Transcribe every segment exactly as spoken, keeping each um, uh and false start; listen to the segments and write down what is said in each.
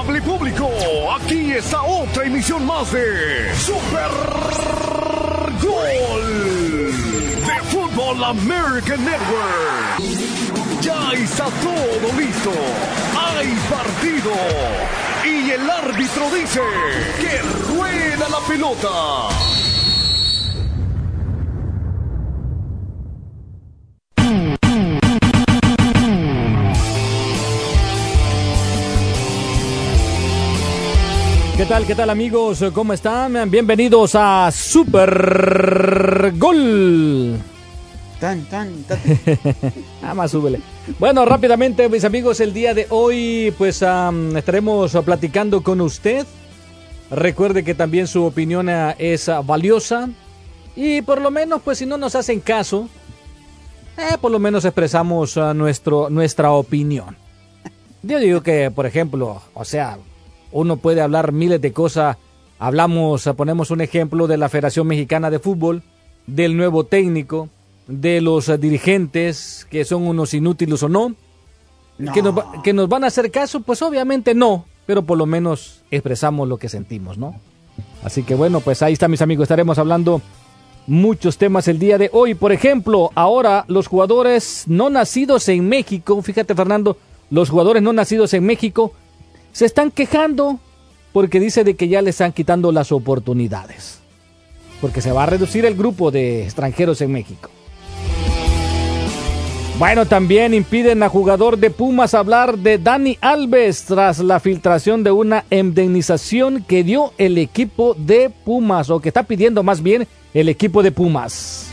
Amable público, aquí está otra emisión más de Super Gol de Fútbol American Network. Ya está todo listo. Hay partido. Y el árbitro dice que rueda la pelota. ¿Qué tal, qué tal amigos? ¿Cómo están? Bienvenidos a Super Gol. Tan, tan, tan. Nada más súbele. Bueno, rápidamente mis amigos, el día de hoy pues um, estaremos platicando con usted. Recuerde que también su opinión uh, es uh, valiosa. Y por lo menos pues si no nos hacen caso, eh, por lo menos expresamos uh, nuestro, nuestra opinión. Yo digo que, por ejemplo, o sea... uno puede hablar miles de cosas. Hablamos, ponemos un ejemplo de la Federación Mexicana de Fútbol, del nuevo técnico, de los dirigentes, que son unos inútiles o no. No. ¿Que nos, que nos van a hacer caso? Pues obviamente no, pero por lo menos expresamos lo que sentimos, ¿no? Así que bueno, pues ahí está mis amigos, estaremos hablando muchos temas el día de hoy. Por ejemplo, ahora los jugadores no nacidos en México, fíjate Fernando, los jugadores no nacidos en México se están quejando porque dice de que ya le están quitando las oportunidades. Porque se va a reducir el grupo de extranjeros en México. Bueno, también impiden a jugador de Pumas hablar de Dani Alves tras la filtración de una indemnización que dio el equipo de Pumas, o que está pidiendo más bien el equipo de Pumas.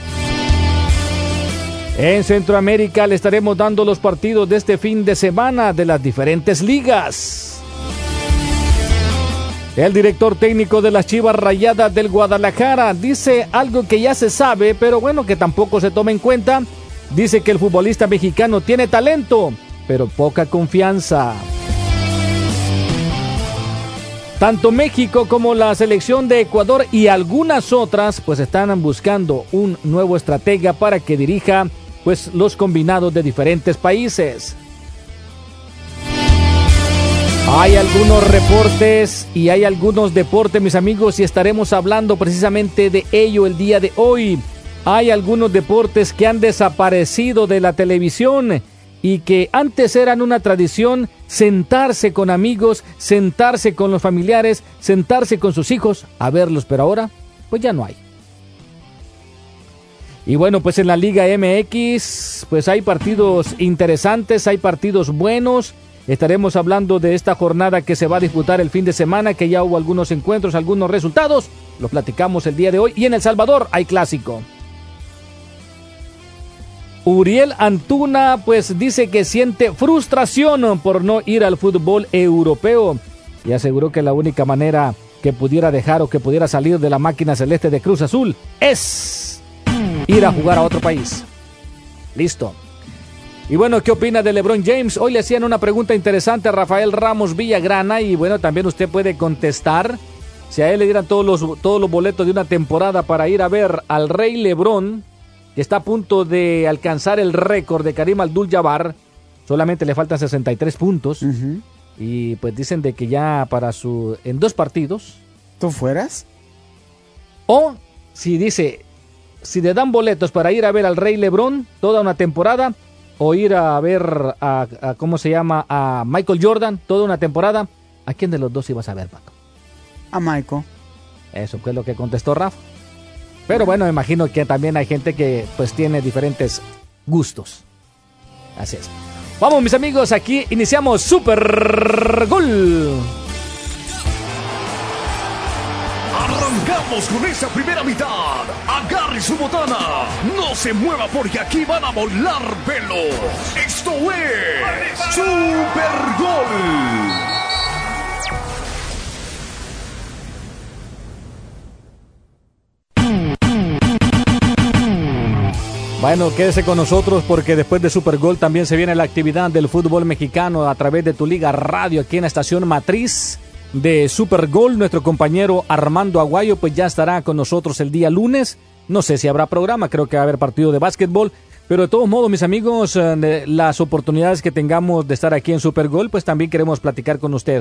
En Centroamérica le estaremos dando los partidos de este fin de semana de las diferentes ligas. El director técnico de las Chivas Rayadas del Guadalajara dice algo que ya se sabe, pero bueno, que tampoco se toma en cuenta. Dice que el futbolista mexicano tiene talento, pero poca confianza. Tanto México como la selección de Ecuador y algunas otras, pues están buscando un nuevo estratega para que dirija, pues, los combinados de diferentes países. Hay algunos reportes y hay algunos deportes, mis amigos, y estaremos hablando precisamente de ello el día de hoy. Hay algunos deportes que han desaparecido de la televisión y que antes eran una tradición, sentarse con amigos, sentarse con los familiares, sentarse con sus hijos a verlos, pero ahora pues ya no hay. Y bueno, pues en la Liga M X pues hay partidos interesantes, hay partidos buenos. Estaremos hablando de esta jornada que se va a disputar el fin de semana, que ya hubo algunos encuentros, algunos resultados. Lo platicamos el día de hoy. Y en El Salvador hay clásico. Uriel Antuna pues dice que siente frustración por no ir al fútbol europeo. Y aseguró que la única manera que pudiera dejar o que pudiera salir de la máquina celeste de Cruz Azul es ir a jugar a otro país. Listo. Y bueno, ¿qué opina de LeBron James? Hoy le hacían una pregunta interesante a Rafael Ramos Villagrana y bueno, también usted puede contestar. Si a él le dieran todos los, todos los boletos de una temporada para ir a ver al Rey LeBron, que está a punto de alcanzar el récord de Karim Abdul-Jabbar, solamente le faltan sesenta y tres puntos. Uh-huh. Y pues dicen de que ya para su... en dos partidos. ¿Tú fueras? O si dice, si le dan boletos para ir a ver al Rey LeBron toda una temporada, o ir a ver a, a, ¿cómo se llama? A Michael Jordan toda una temporada, ¿a quién de los dos ibas a ver, Paco? A Michael. Eso fue lo que contestó Rafa. Pero bueno, me imagino que también hay gente que pues tiene diferentes gustos. Así es. Vamos mis amigos, aquí iniciamos Super Gol. Arrancamos con esa primera mitad. Agarre su botana. No se mueva porque aquí van a volar velos. Esto es Super Gol. Bueno, quédese con nosotros porque después de Super Gol también se viene la actividad del fútbol mexicano a través de Tu Liga Radio aquí en la estación matriz de Super Gol. Nuestro compañero Armando Aguayo pues ya estará con nosotros el día lunes. No sé si habrá programa, creo que va a haber partido de básquetbol, pero de todos modos, mis amigos, eh, las oportunidades que tengamos de estar aquí en Super Gol, pues también queremos platicar con usted.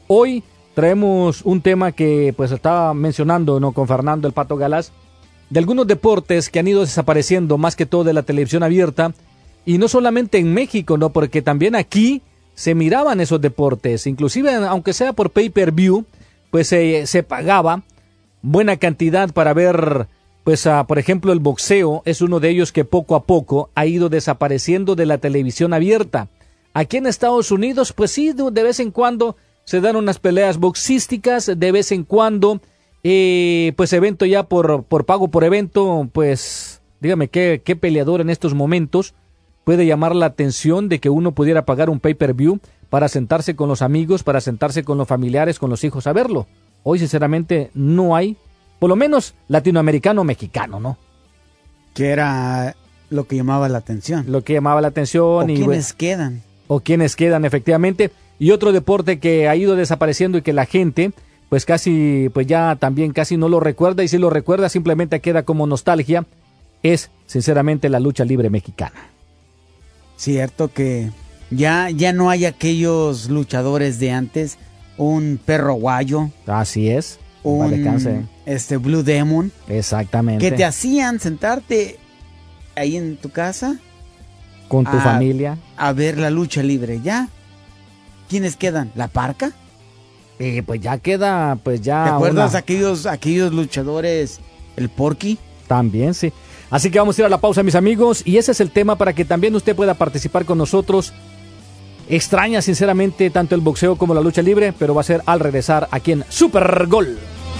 Hoy traemos un tema que pues estaba mencionando, ¿no?, con Fernando el Pato Galás, de algunos deportes que han ido desapareciendo más que todo de la televisión abierta, y no solamente en México, ¿no?, porque también aquí se miraban esos deportes, inclusive aunque sea por pay-per-view, pues se, se pagaba buena cantidad para ver, pues uh, por ejemplo el boxeo es uno de ellos que poco a poco ha ido desapareciendo de la televisión abierta. Aquí en Estados Unidos, pues sí, de vez en cuando se dan unas peleas boxísticas, de vez en cuando, eh, pues evento ya por, por pago por evento, pues dígame qué, qué peleador en estos momentos puede llamar la atención de que uno pudiera pagar un pay-per-view para sentarse con los amigos, para sentarse con los familiares, con los hijos a verlo. Hoy sinceramente no hay, por lo menos latinoamericano o mexicano, ¿no? Que era lo que llamaba la atención. Lo que llamaba la atención. O y quienes bueno, quedan. O quienes quedan, efectivamente. Y otro deporte que ha ido desapareciendo y que la gente, pues casi, pues ya también casi no lo recuerda, y si lo recuerda simplemente queda como nostalgia, es sinceramente la lucha libre mexicana. Cierto que ya, ya no hay aquellos luchadores de antes, un perro guayo. Así es. Un Vale, este Blue Demon. Exactamente. Que te hacían sentarte ahí en tu casa. Con tu a, familia. A ver la lucha libre. Ya. ¿Quiénes quedan? ¿La Parca? Eh, pues ya queda, pues ya. ¿Te acuerdas una... aquellos, aquellos luchadores? El Porky. También, sí. Así que vamos a ir a la pausa, mis amigos, y ese es el tema para que también usted pueda participar con nosotros. Extraña, sinceramente, tanto el boxeo como la lucha libre, pero va a ser al regresar aquí en Super Gol.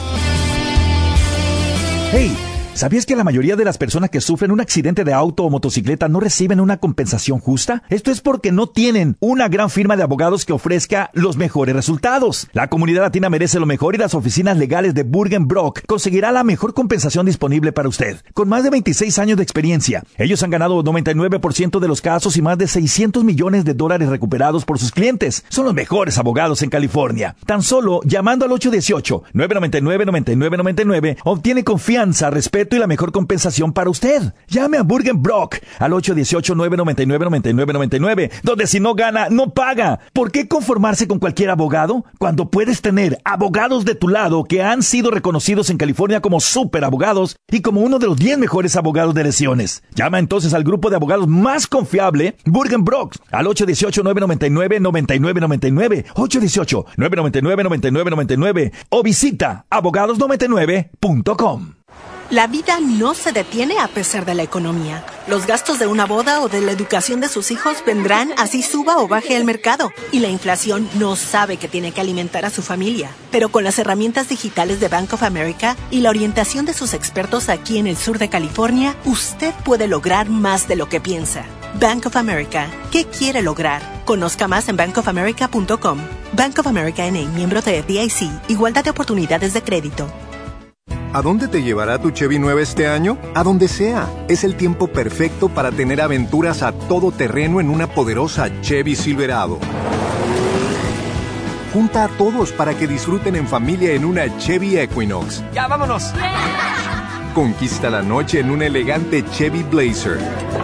Hey, ¿sabías que la mayoría de las personas que sufren un accidente de auto o motocicleta no reciben una compensación justa? Esto es porque no tienen una gran firma de abogados que ofrezca los mejores resultados. La comunidad latina merece lo mejor y las oficinas legales de Burgenbrock conseguirá la mejor compensación disponible para usted. Con más de veintiséis años de experiencia, ellos han ganado noventa y nueve por ciento de los casos y más de seiscientos millones de dólares recuperados por sus clientes. Son los mejores abogados en California. Tan solo llamando al ocho uno ocho, nueve nueve nueve, nueve nueve nueve nueve obtiene confianza, respeto y la mejor compensación para usted. Llame a Burgenbrock al ocho uno ocho, nueve nueve nueve, nueve nueve nueve nueve, donde si no gana, no paga. ¿Por qué conformarse con cualquier abogado cuando puedes tener abogados de tu lado que han sido reconocidos en California como super abogados y como uno de los diez mejores abogados de lesiones? Llama entonces al grupo de abogados más confiable, Burgenbrock, al ocho uno ocho, nueve nueve nueve, nueve nueve nueve nueve, ocho uno ocho, nueve nueve nueve, nueve nueve nueve nueve o visita abogados noventa y nueve punto com. La vida no se detiene a pesar de la economía. Los gastos de una boda o de la educación de sus hijos vendrán así suba o baje el mercado. Y la inflación no sabe que tiene que alimentar a su familia. Pero con las herramientas digitales de Bank of America y la orientación de sus expertos aquí en el sur de California, usted puede lograr más de lo que piensa. Bank of America. ¿Qué quiere lograr? Conozca más en bank of america punto com. Bank of America N A, miembro de F D I C. Igualdad de oportunidades de crédito. ¿A dónde te llevará tu Chevy nueva este año? A donde sea. Es el tiempo perfecto para tener aventuras a todo terreno en una poderosa Chevy Silverado. Junta a todos para que disfruten en familia en una Chevy Equinox. ¡Ya, vámonos! Conquista la noche en un elegante Chevy Blazer.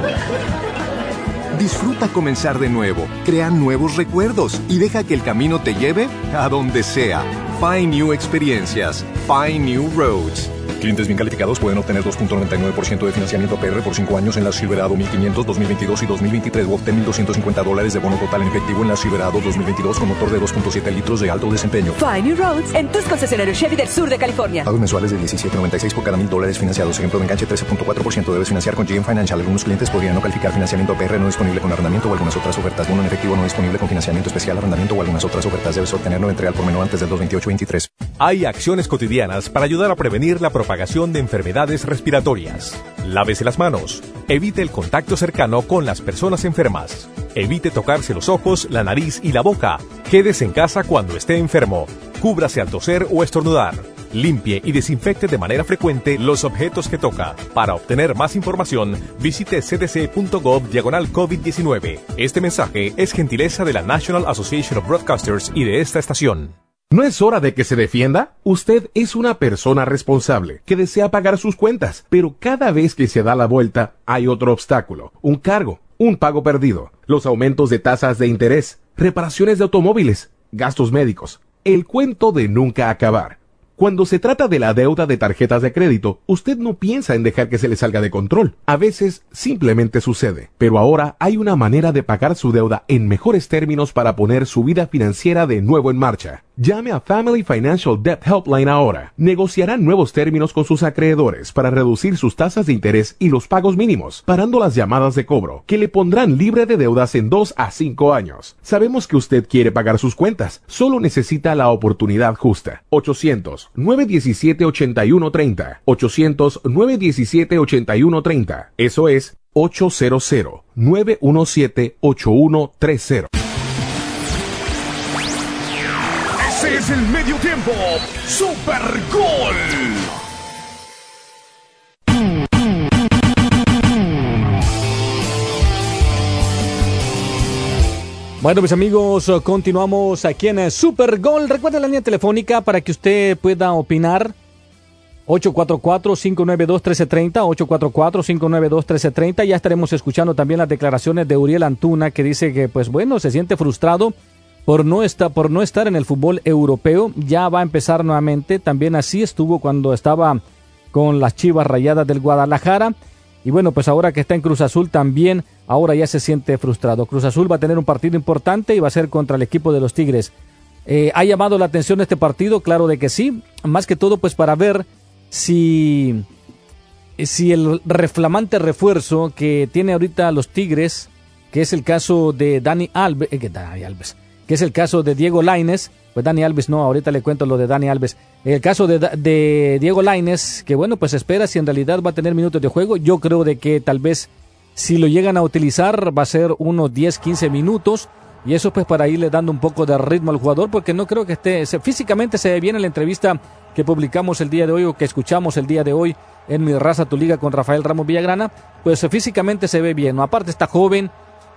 Disfruta comenzar de nuevo, crea nuevos recuerdos y deja que el camino te lleve a donde sea. Find New Experiencias. Find New Roads. Clientes bien calificados pueden obtener dos punto noventa y nueve por ciento de financiamiento A P R por cinco años en la Silverado mil quinientos, dos mil veintidós y dos mil veintitrés, o obtén mil doscientos cincuenta dólares de bono total en efectivo en la Silverado dos mil veintidós con motor de dos punto siete litros de alto desempeño. Find New Roads en tus concesionarios Chevy del sur de California. Pagos mensuales de diecisiete noventa y seis por cada mil dólares financiados. Ejemplo de enganche trece punto cuatro por ciento. Debes financiar con G M Financial. Algunos clientes podrían no calificar. Financiamiento A P R no disponible con arrendamiento o algunas otras ofertas. Bono en efectivo no disponible con financiamiento especial, arrendamiento o algunas otras ofertas. Debes obtenerlo entre al por menor antes del dos veintiocho veintitrés. Hay acciones cotidianas para ayudar a prevenir la propagación de enfermedades respiratorias. Lávese las manos. Evite el contacto cercano con las personas enfermas. Evite tocarse los ojos, la nariz y la boca. Quédese en casa cuando esté enfermo. Cúbrase al toser o estornudar. Limpie y desinfecte de manera frecuente los objetos que toca. Para obtener más información, visite c d c punto gov diagonal COVID diecinueve. Este mensaje es gentileza de la National Association of Broadcasters y de esta estación. ¿No es hora de que se defienda? Usted es una persona responsable que desea pagar sus cuentas, pero cada vez que se da la vuelta hay otro obstáculo, un cargo, un pago perdido, los aumentos de tasas de interés, reparaciones de automóviles, gastos médicos. El cuento de nunca acabar. Cuando se trata de la deuda de tarjetas de crédito, usted no piensa en dejar que se le salga de control. A veces simplemente sucede. Pero ahora hay una manera de pagar su deuda en mejores términos para poner su vida financiera de nuevo en marcha. Llame a Family Financial Debt Helpline ahora. Negociarán nuevos términos con sus acreedores para reducir sus tasas de interés y los pagos mínimos, parando las llamadas de cobro, que le pondrán libre de deudas en dos a cinco años. Sabemos que usted quiere pagar sus cuentas, solo necesita la oportunidad justa. ochocientos, nueve diecisiete, ochenta y uno treinta. ochocientos, nueve diecisiete, ochenta y uno treinta. Eso es ochocientos, nueve diecisiete, ochenta y uno treinta. Ese es el medio tiempo. Super Gol. Bueno, mis amigos, continuamos aquí en Super Gol. Recuerda la línea telefónica para que usted pueda opinar. ocho cuatro cuatro, cinco nueve dos, uno tres tres cero, ocho cuatro cuatro, cinco nueve dos, uno tres tres cero. Ya estaremos escuchando también las declaraciones de Uriel Antuna, que dice que, pues bueno, se siente frustrado por no estar, por no estar en el fútbol europeo. Ya va a empezar nuevamente. También así estuvo cuando estaba con las Chivas Rayadas del Guadalajara. Y bueno, pues ahora que está en Cruz Azul también, ahora ya se siente frustrado. Cruz Azul va a tener un partido importante y va a ser contra el equipo de los Tigres. Eh, ¿Ha llamado la atención este partido? Claro de que sí. Más que todo, pues para ver si, si el reflamante refuerzo que tiene ahorita los Tigres, que es el caso de Dani Alves, eh, que Dani Alves, que es el caso de Diego Lainez, pues Dani Alves no, ahorita le cuento lo de Dani Alves. El caso de, de Diego Lainez, que bueno, pues espera si en realidad va a tener minutos de juego. Yo creo de que tal vez si lo llegan a utilizar va a ser unos diez, quince minutos. Y eso pues para irle dando un poco de ritmo al jugador, porque no creo que esté, se, físicamente se ve bien en la entrevista que publicamos el día de hoy o que escuchamos el día de hoy en Mi Raza Tu Liga con Rafael Ramos Villagrana, pues físicamente se ve bien, ¿no? Aparte está joven,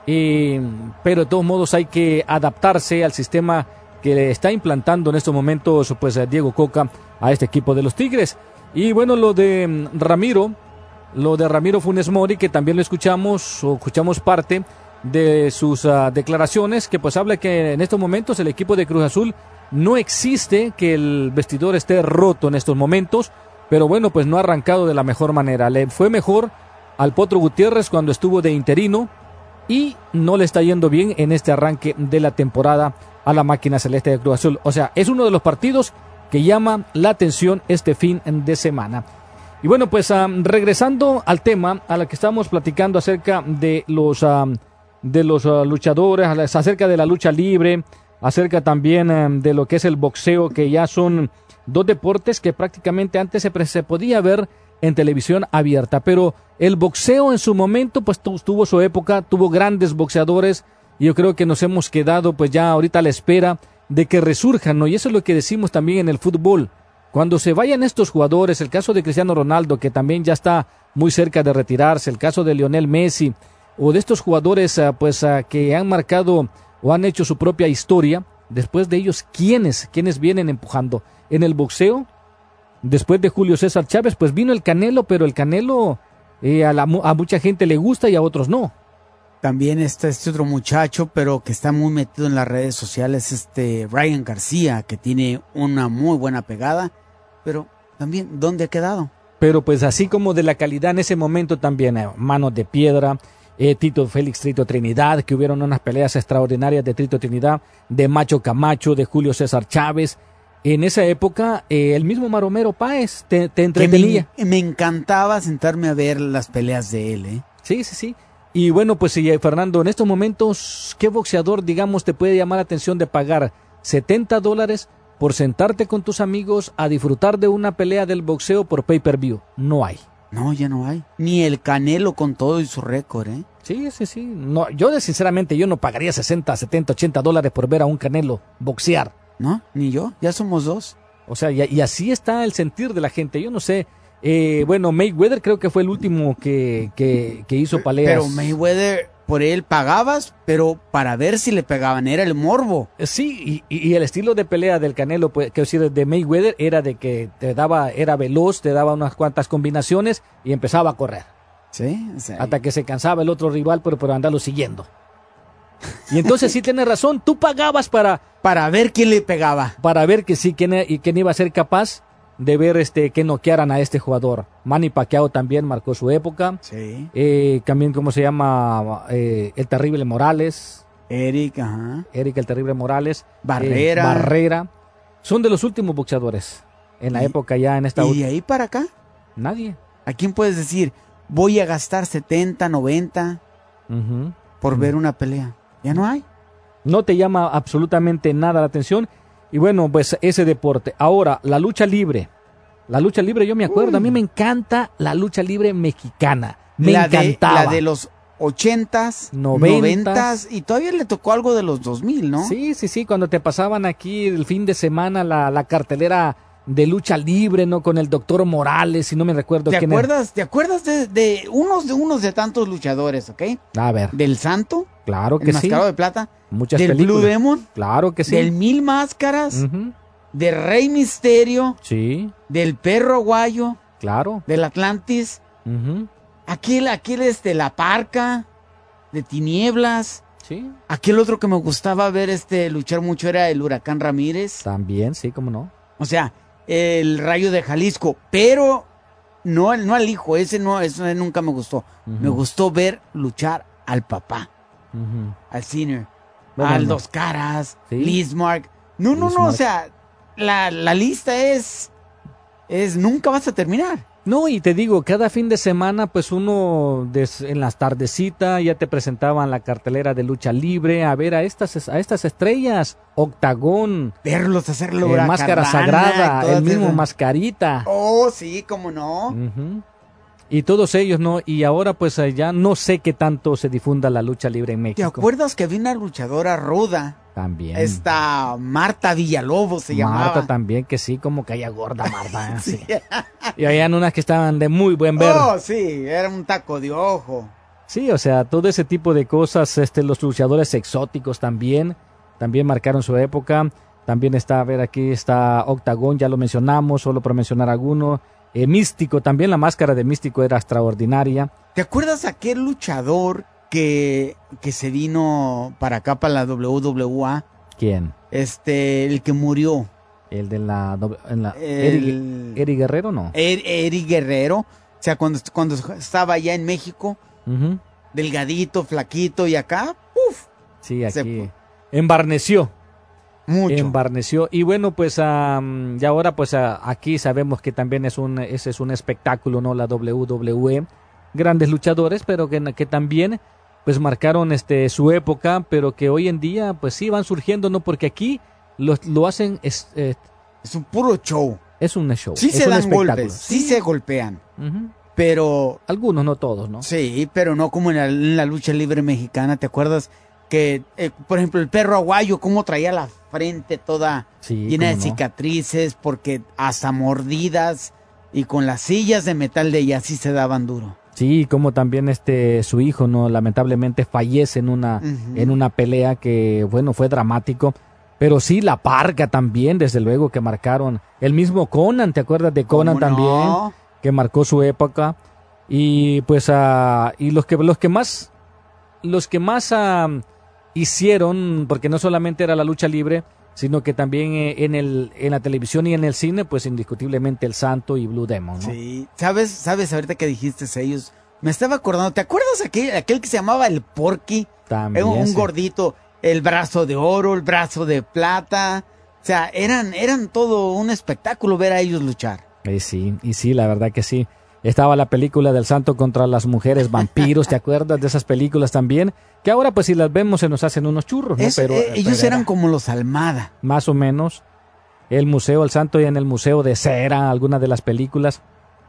eh, pero de todos modos hay que adaptarse al sistema que le está implantando en estos momentos pues Diego Coca a este equipo de los Tigres. Y bueno, lo de Ramiro, lo de Ramiro Funes Mori, que también lo escuchamos o escuchamos parte de sus uh, declaraciones, que pues habla que en estos momentos el equipo de Cruz Azul no existe, que el vestidor esté roto en estos momentos, pero bueno, pues no ha arrancado de la mejor manera. Le fue mejor al Potro Gutiérrez cuando estuvo de interino y no le está yendo bien en este arranque de la temporada a la máquina celeste de Cruz Azul. O sea, es uno de los partidos que llama la atención este fin de semana. Y bueno, pues um, regresando al tema a la que estamos platicando acerca de los um, de los uh, luchadores, acerca de la lucha libre, acerca también um, de lo que es el boxeo, que ya son dos deportes que prácticamente antes se, se podía ver en televisión abierta, pero el boxeo en su momento pues tu, tuvo su época, tuvo grandes boxeadores, y yo creo que nos hemos quedado pues ya ahorita a la espera de que resurjan, ¿no? Y eso es lo que decimos también en el fútbol. Cuando se vayan estos jugadores, el caso de Cristiano Ronaldo, que también ya está muy cerca de retirarse, el caso de Lionel Messi, o de estos jugadores uh, pues uh, que han marcado o han hecho su propia historia, después de ellos, ¿quiénes? ¿Quiénes vienen empujando? En el boxeo, después de Julio César Chávez, pues vino el Canelo, pero el Canelo eh, a, la, a mucha gente le gusta y a otros no. También está este otro muchacho, pero que está muy metido en las redes sociales, este Ryan García, que tiene una muy buena pegada, pero también, ¿dónde ha quedado? Pero pues así como de la calidad en ese momento también, eh, Manos de Piedra, eh, Tito Félix Trito Trinidad, que hubieron unas peleas extraordinarias de Trito Trinidad, de Macho Camacho, de Julio César Chávez. En esa época, eh, el mismo Maromero Páez te, te entretenía. Me, me encantaba sentarme a ver las peleas de él, ¿eh? Sí, sí, sí. Y bueno, pues sí, Fernando, en estos momentos, ¿qué boxeador, digamos, te puede llamar la atención de pagar setenta dólares por sentarte con tus amigos a disfrutar de una pelea del boxeo por pay-per-view? No hay. No, ya no hay. Ni el Canelo con todo y su récord, ¿eh? Sí, sí, sí. No, yo, sinceramente, yo no pagaría sesenta, setenta, ochenta dólares por ver a un Canelo boxear. No, ni yo. Ya somos dos. O sea, y, y así está el sentir de la gente. Yo no sé. Eh, bueno, Mayweather creo que fue el último que, que, que hizo peleas. Pero Mayweather, por él pagabas, pero para ver si le pegaban, era el morbo. Sí, y, y el estilo de pelea del Canelo, pues, que decir, de Mayweather, era de que te daba, era veloz, te daba unas cuantas combinaciones y empezaba a correr. Sí, sí. Hasta que se cansaba el otro rival por, por andarlo siguiendo. Y entonces sí tienes razón, tú pagabas para... Para ver quién le pegaba. Para ver que sí, quién, y quién iba a ser capaz de ver este que noquearan a este jugador. Manny Pacquiao también marcó su época. Sí. Eh, también, ¿cómo se llama? Eh, el Terrible Morales. Eric, ajá. Eric el Terrible Morales. Barrera. Eh, Barrera. Son de los últimos boxeadores. En la y, época ya en esta... ¿Y ahí para acá? Nadie. ¿A quién puedes decir, voy a gastar setenta, noventa uh-huh. por uh-huh. ver una pelea? Ya no hay. No te llama absolutamente nada la atención. Y bueno, pues ese deporte. Ahora, la lucha libre. La lucha libre, yo me acuerdo, Uy. a mí me encanta la lucha libre mexicana. Me la encantaba. De, la de los ochentas, noventas, noventas, y todavía le tocó algo de los dos mil, ¿no? Sí, sí, sí, cuando te pasaban aquí el fin de semana la, la cartelera de lucha libre, ¿no? Con el doctor Morales, si no me recuerdo ¿Te quién acuerdas, era. ¿Te acuerdas de, de unos de unos de tantos luchadores, ok? A ver. Del Santo. Claro que el sí. Mascarado de Plata. Muchas del películas. Blue Demon. Claro que sí. Del Mil Máscaras. Uh-huh. De Rey Misterio. Sí. Del Perro Aguayo. Claro. Del Atlantis. Uh-huh. Aquel, aquel, este, La Parca. De Tinieblas. Sí. Aquel otro que me gustaba ver este luchar mucho era el Huracán Ramírez. También, sí, cómo no. O sea, el Rayo de Jalisco. Pero no, no al hijo. Ese no, ese nunca me gustó. Uh-huh. Me gustó ver luchar al papá. Uh-huh. Al Sinner. Bueno, al no. Dos Caras. ¿Sí? Lismark. No, no, Lismark. no. O sea, la, la lista es. Es nunca vas a terminar. No, y te digo, cada fin de semana, pues uno des, en las tardecitas ya te presentaban la cartelera de lucha libre, a ver a estas a estas estrellas, Octagón, verlos hacerlo, eh, Máscara Sagrada, el mismo esas... Mascarita. Oh, sí, cómo no. Uh-huh. Y todos ellos, ¿no? Y ahora pues ya no sé qué tanto se difunda la lucha libre en México. ¿Te acuerdas que había una luchadora ruda? También. Esta Marta Villalobos se Marta llamaba. Marta también, que sí, como caía gorda Marta. ¿eh? Sí. Y habían unas que estaban de muy buen ver. Oh, sí, era un taco de ojo. Sí, o sea, todo ese tipo de cosas, este, los luchadores exóticos también, también marcaron su época. También está, a ver, aquí está Octagón, ya lo mencionamos, solo por mencionar alguno. Eh, Místico, también la máscara de Místico era extraordinaria. ¿Te acuerdas aquel luchador que, que se vino para acá, para la doble u doble u E? ¿Quién? Este, el que murió. El de la... En la el, Eri Guerrero, ¿no? Er, Eri Guerrero. O sea, cuando, cuando estaba allá en México, uh-huh. delgadito, flaquito, y acá, ¡uf! Sí, aquí se... embarneció. Mucho. Embarneció. Y bueno, pues um, y ahora pues uh, aquí sabemos que también es un, ese es un espectáculo, ¿no? La doble u doble u E. Grandes luchadores, pero que, que también pues marcaron este su época, pero que hoy en día pues sí van surgiendo, ¿no? Porque aquí lo, lo hacen... Es, eh, es un puro show. Es un show. Sí es se un dan espectáculo. golpes, sí, sí se golpean. Uh-huh. Pero... Algunos, no todos, ¿no? Sí, pero no como en la, en la lucha libre mexicana. ¿Te acuerdas que, eh, por ejemplo, el Perro Aguayo, cómo traía la frente toda sí, llena de no. cicatrices, porque hasta mordidas, y con las sillas de metal de ella sí se daban duro? Sí, como también este su hijo, no, lamentablemente fallece en una uh-huh. en una pelea que, bueno, fue dramático. Pero sí, La Parca también, desde luego, que marcaron. El mismo Conan, ¿te acuerdas de Conan también? No? Que marcó su época. Y pues, uh, y los que los que más, los que más uh, hicieron, porque no solamente era la lucha libre, sino que también eh, en el en la televisión y en el cine, pues indiscutiblemente El Santo y Blue Demon, ¿no? Sí, sabes, sabes ahorita que dijiste ellos, me estaba acordando, ¿te acuerdas aquel, aquel que se llamaba el Porky? También. Un, un sí. gordito, el brazo de oro, el brazo de plata, o sea, eran, eran todo un espectáculo ver a ellos luchar. Y sí, y sí, la verdad que sí. Estaba la película del Santo contra las mujeres vampiros, ¿te acuerdas de esas películas también? Que ahora pues si las vemos se nos hacen unos churros, ¿no? Es, pero, eh, ellos pero eran era, como los Almada. Más o menos. El Museo, el Santo y en el Museo de Cera, algunas de las películas.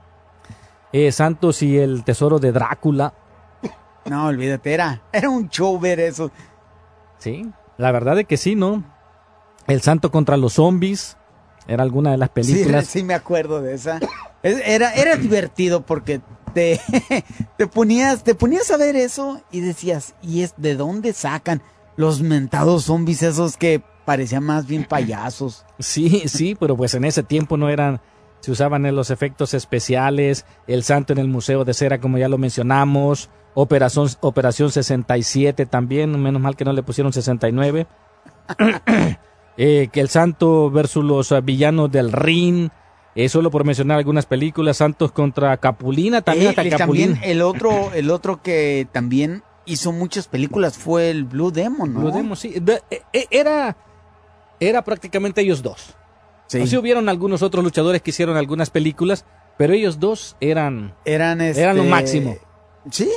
Eh, Santos y el Tesoro de Drácula. No, olvídate, era, era un show ver eso. Sí, la verdad es que sí, ¿no? El Santo contra los zombies. Era alguna de las películas. Sí, sí me acuerdo de esa. Era, era divertido porque te, te ponías, te ponías a ver eso y decías, ¿y es de dónde sacan los mentados zombies esos que parecían más bien payasos? Sí, sí, pero pues en ese tiempo no eran, se usaban en los efectos especiales, el santo en el Museo de Cera, como ya lo mencionamos, Operación, Operación sesenta y siete también, menos mal que no le pusieron sesenta y nueve, eh, que el santo versus los uh, villanos del Rin, eh, solo por mencionar algunas películas, Santos contra Capulina, también eh, hasta y Capulina. También el otro, el otro que también hizo muchas películas fue el Blue Demon, ¿no? Blue Demon, sí, de, eh, era, era prácticamente ellos dos. Sí. O sí hubieron algunos otros luchadores que hicieron algunas películas, pero ellos dos eran, eran, este... eran lo máximo. ¿Sí?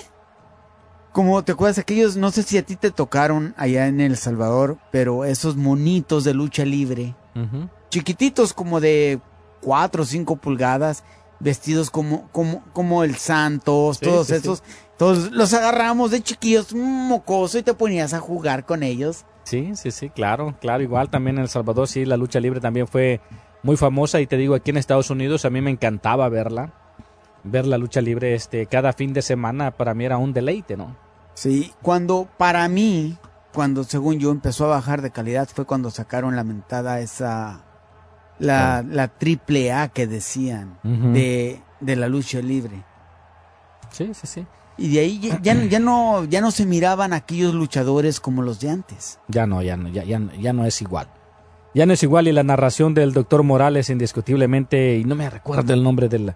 Como te acuerdas, aquellos, no sé si a ti te tocaron allá en El Salvador, pero esos monitos de lucha libre, uh-huh. chiquititos como de cuatro o cinco pulgadas, vestidos como, como, como el Santos, sí, todos sí, esos, sí. todos los agarramos de chiquillos, mocoso, y te ponías a jugar con ellos. Sí, sí, sí, claro, claro, igual también en El Salvador, sí, la lucha libre también fue muy famosa, y te digo, aquí en Estados Unidos a mí me encantaba verla. Ver la lucha libre este cada fin de semana para mí era un deleite, ¿no? Sí, cuando para mí, cuando según yo empezó a bajar de calidad fue cuando sacaron la mentada esa, la, oh. la triple A que decían uh-huh. de, de la lucha libre. Sí, sí, sí. Y de ahí ya, ya, ya no ya no se miraban aquellos luchadores como los de antes. Ya no, ya no, ya, ya, ya no es igual. Ya no es igual, y la narración del doctor Morales indiscutiblemente, y no me recuerdo el nombre del...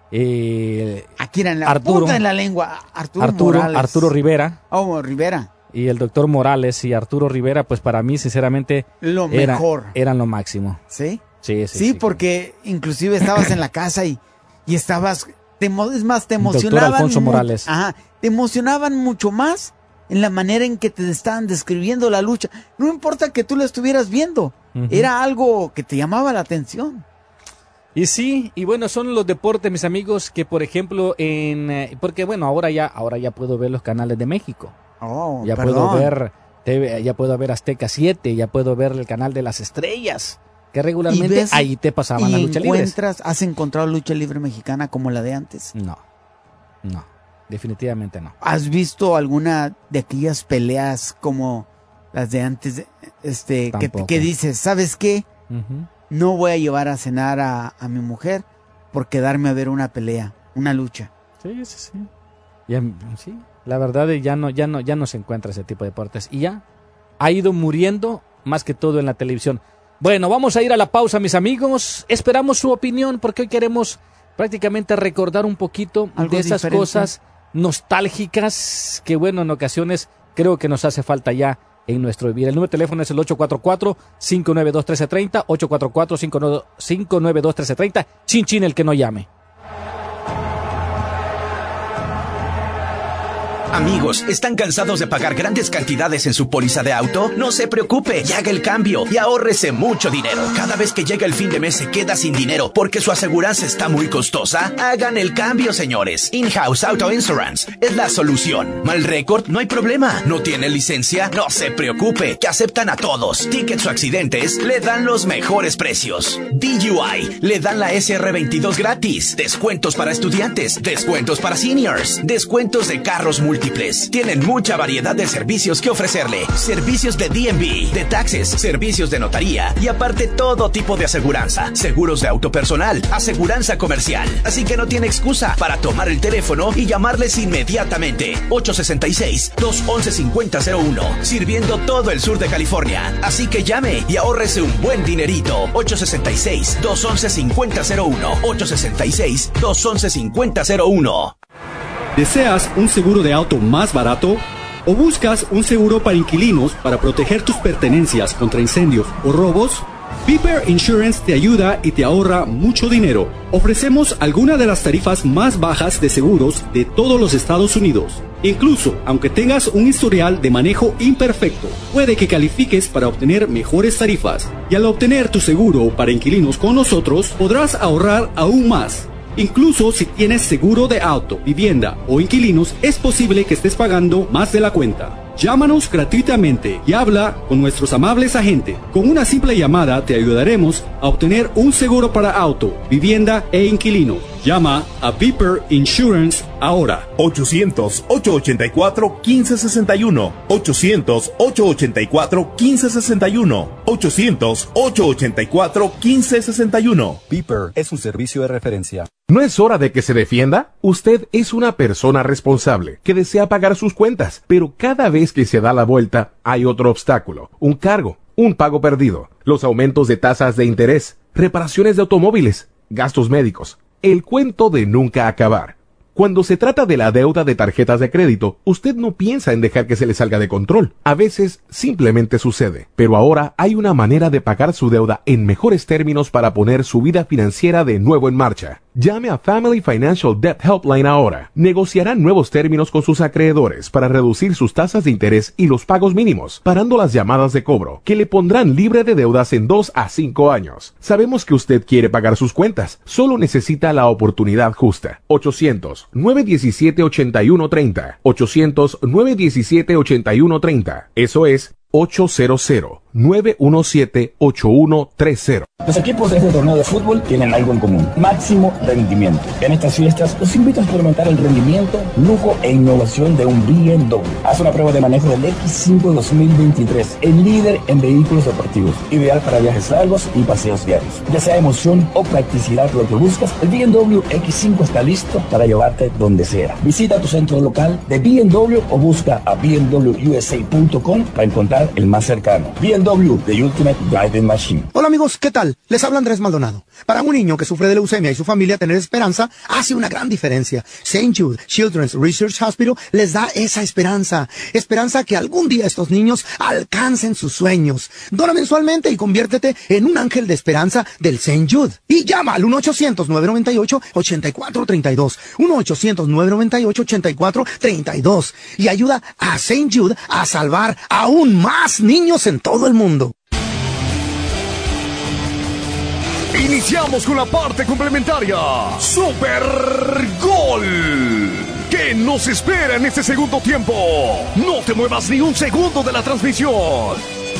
Eh, Aquí era en la Arturo, punta de la lengua, Arturo, Arturo, Morales. Arturo Rivera. Oh, Rivera. Y el doctor Morales y Arturo Rivera, pues para mí, sinceramente, lo era, mejor. Eran lo máximo. ¿Sí? Sí, sí. Sí, sí porque sí. inclusive estabas en la casa y, y estabas, te, es más, te emocionaban. Doctor Alfonso mu- Morales. Ajá, te emocionaban mucho más en la manera en que te estaban describiendo la lucha. No importa que tú la estuvieras viendo, uh-huh. era algo que te llamaba la atención. Y sí, y bueno, son los deportes, mis amigos, que por ejemplo, en eh, porque bueno, ahora ya ahora ya puedo ver los canales de México. Oh, ya perdón. puedo ver T V, ya puedo ver Azteca siete, ya puedo ver el canal de las estrellas, que regularmente ves, ahí te pasaban la lucha libre. ¿Has encontrado lucha libre mexicana como la de antes? No, no, definitivamente no. ¿Has visto alguna de aquellas peleas como las de antes? Este, que, que dices, ¿sabes qué? Uh-huh. No voy a llevar a cenar a, a mi mujer por quedarme a ver una pelea, una lucha. Sí, sí, sí. Ya, sí. La verdad ya no, ya no, ya no se encuentra ese tipo de deportes. Y ya ha ido muriendo más que todo en la televisión. Bueno, vamos a ir a la pausa, mis amigos. Esperamos su opinión porque hoy queremos prácticamente recordar un poquito de esas diferente? cosas nostálgicas que, bueno, en ocasiones creo que nos hace falta ya en nuestro vivir. El número de teléfono es el ocho cuatro cuatro, cinco nueve dos, uno tres tres cero, ocho cuatro cuatro, cinco nueve dos, uno tres tres cero. Chin chin el que no llame. Amigos, ¿están cansados de pagar grandes cantidades en su póliza de auto? No se preocupe y haga el cambio y ahórrese mucho dinero. Cada vez que llega el fin de mes se queda sin dinero porque su aseguranza está muy costosa. Hagan el cambio, señores. In-House Auto Insurance es la solución. ¿Mal récord? No hay problema. ¿No tiene licencia? No se preocupe, que aceptan a todos. Tickets o accidentes le dan los mejores precios. D U I le dan la S R veintidós gratis. Descuentos para estudiantes, descuentos para seniors, descuentos de carros múltiples. Tienen mucha variedad de servicios que ofrecerle. Servicios de D M V, de taxes, servicios de notaría y aparte todo tipo de aseguranza. Seguros de auto personal, aseguranza comercial. Así que no tiene excusa para tomar el teléfono y llamarles inmediatamente. ocho seis seis, dos once, cincuenta cero uno. Sirviendo todo el sur de California. Así que llame y ahórrese un buen dinerito. ocho seis seis, dos once, cincuenta cero uno. ocho seis seis, dos once, cincuenta cero uno. ¿Deseas un seguro de auto más barato? ¿O buscas un seguro para inquilinos para proteger tus pertenencias contra incendios o robos? Beeper Insurance te ayuda y te ahorra mucho dinero. Ofrecemos algunas de las tarifas más bajas de seguros de todos los Estados Unidos. Incluso, aunque tengas un historial de manejo imperfecto, puede que califiques para obtener mejores tarifas. Y al obtener tu seguro para inquilinos con nosotros, podrás ahorrar aún más. Incluso si tienes seguro de auto, vivienda o inquilinos, es posible que estés pagando más de la cuenta. Llámanos gratuitamente y habla con nuestros amables agentes. Con una simple llamada te ayudaremos a obtener un seguro para auto, vivienda e inquilino. Llama a Beeper Insurance ahora. ochocientos, ochocientos ochenta y cuatro, quince sesenta y uno. ochocientos, ochocientos ochenta y cuatro, quince sesenta y uno. ochocientos, ochocientos ochenta y cuatro, quince sesenta y uno. Beeper es un servicio de referencia. ¿No es hora de que se defienda? Usted es una persona responsable que desea pagar sus cuentas, pero cada vez que se da la vuelta hay otro obstáculo, un cargo, un pago perdido, los aumentos de tasas de interés, reparaciones de automóviles, gastos médicos, el cuento de nunca acabar. Cuando se trata de la deuda de tarjetas de crédito, usted no piensa en dejar que se le salga de control. A veces simplemente sucede. Pero ahora hay una manera de pagar su deuda en mejores términos para poner su vida financiera de nuevo en marcha. Llame a Family Financial Debt Helpline ahora. Negociarán nuevos términos con sus acreedores para reducir sus tasas de interés y los pagos mínimos, parando las llamadas de cobro, que le pondrán libre de deudas en dos a cinco años. Sabemos que usted quiere pagar sus cuentas, solo necesita la oportunidad justa. ochocientos, nueve diecisiete, ochenta y uno treinta. ochocientos, nueve diecisiete, ochenta y uno treinta. Eso es ochocientos, nueve diecisiete, ochenta y uno treinta. Los equipos de este torneo de fútbol tienen algo en común: máximo rendimiento. En estas fiestas los invito a experimentar el rendimiento, lujo e innovación de un B M W. Haz una prueba de manejo del X cinco dos mil veintitrés, el líder en vehículos deportivos, ideal para viajes largos y paseos diarios. Ya sea emoción o practicidad lo que buscas, el B M W X cinco está listo para llevarte donde sea. Visita tu centro local de B M W o busca a b m w u s a punto com para encontrar el más cercano. B M W, The Ultimate Driving Machine. Hola amigos, ¿qué tal? Les habla Andrés Maldonado. Para un niño que sufre de leucemia y su familia, tener esperanza hace una gran diferencia. Saint Jude Children's Research Hospital les da esa esperanza. Esperanza que algún día estos niños alcancen sus sueños. Dona mensualmente y conviértete en un ángel de esperanza del Saint Jude. Y llama al uno ochocientos, nueve nueve ocho, ocho cuatro tres dos. uno ochocientos, nueve nueve ocho, ocho cuatro tres dos. Y ayuda a Saint Jude a salvar aún más niños en todo el mundo. Iniciamos con la parte complementaria. Super Gol. ¿Qué nos espera en este segundo tiempo? No te muevas ni un segundo de la transmisión.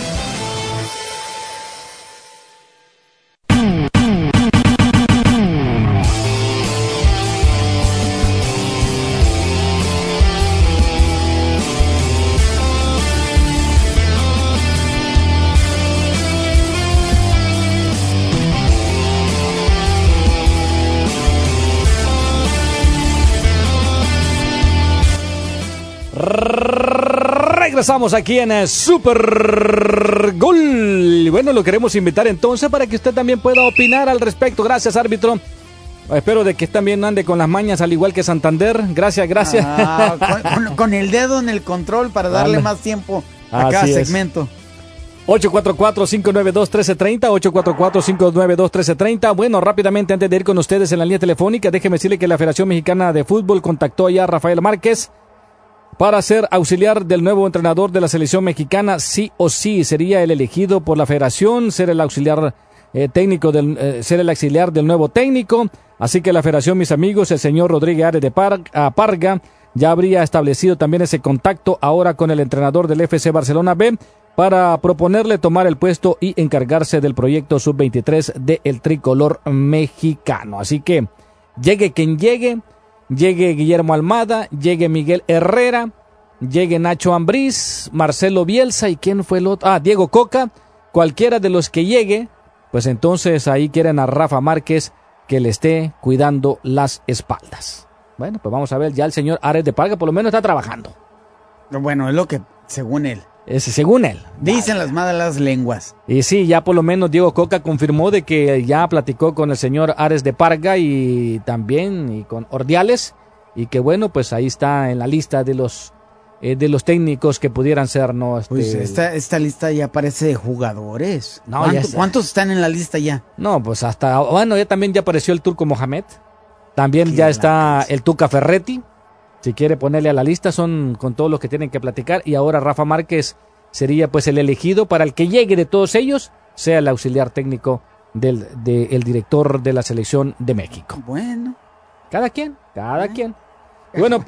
Regresamos aquí en Super Gol. Bueno, lo queremos invitar entonces para que usted también pueda opinar al respecto. Gracias, árbitro. Espero de que también ande con las mañas al igual que Santander. Gracias, gracias. Ah, con, con, con el dedo en el control para darle Dale. más tiempo a cada segmento. ocho cuatro cuatro, cinco nueve dos, uno tres tres cero, ocho cuatro cuatro, cinco nueve dos, uno tres tres cero. Bueno, rápidamente antes de ir con ustedes en la línea telefónica, déjeme decirle que la Federación Mexicana de Fútbol contactó ya a Rafael Márquez para ser auxiliar del nuevo entrenador de la selección mexicana. Sí o sí sería el elegido por la federación, ser el auxiliar eh, técnico, del, eh, ser el auxiliar del nuevo técnico. Así que la federación, mis amigos, el señor Rodríguez Ares de Par- Parga ya habría establecido también ese contacto ahora con el entrenador del F C Barcelona B para proponerle tomar el puesto y encargarse del proyecto sub veintitrés del tricolor mexicano. Así que llegue quien llegue, llegue Guillermo Almada, llegue Miguel Herrera, llegue Nacho Ambriz, Marcelo Bielsa y ¿quién fue el otro? Ah, Diego Coca. Cualquiera de los que llegue, pues entonces ahí quieren a Rafa Márquez que le esté cuidando las espaldas. Bueno, pues vamos a ver, ya el señor Ares de Parga por lo menos está trabajando. Bueno, es lo que, según él. Es, según él. Dicen las malas lenguas. Y sí, ya por lo menos Diego Coca confirmó de que ya platicó con el señor Ares de Parga y también y con Ordiales, y que bueno, pues ahí está en la lista de los eh, de los técnicos que pudieran ser, ¿no? Este... Pues esta, esta lista ya parece de jugadores. No, ¿Cuánto, ya está. ¿Cuántos están en la lista ya? No, pues hasta, bueno, ya también ya apareció el Turco Mohamed. También ya está el Tuca Ferretti. Si quiere ponerle a la lista, son con todos los que tienen que platicar. Y ahora Rafa Márquez sería pues el elegido para el que llegue de todos ellos, sea el auxiliar técnico del de, el director de la selección de México. Bueno. Cada quien, cada eh. quien. Y bueno,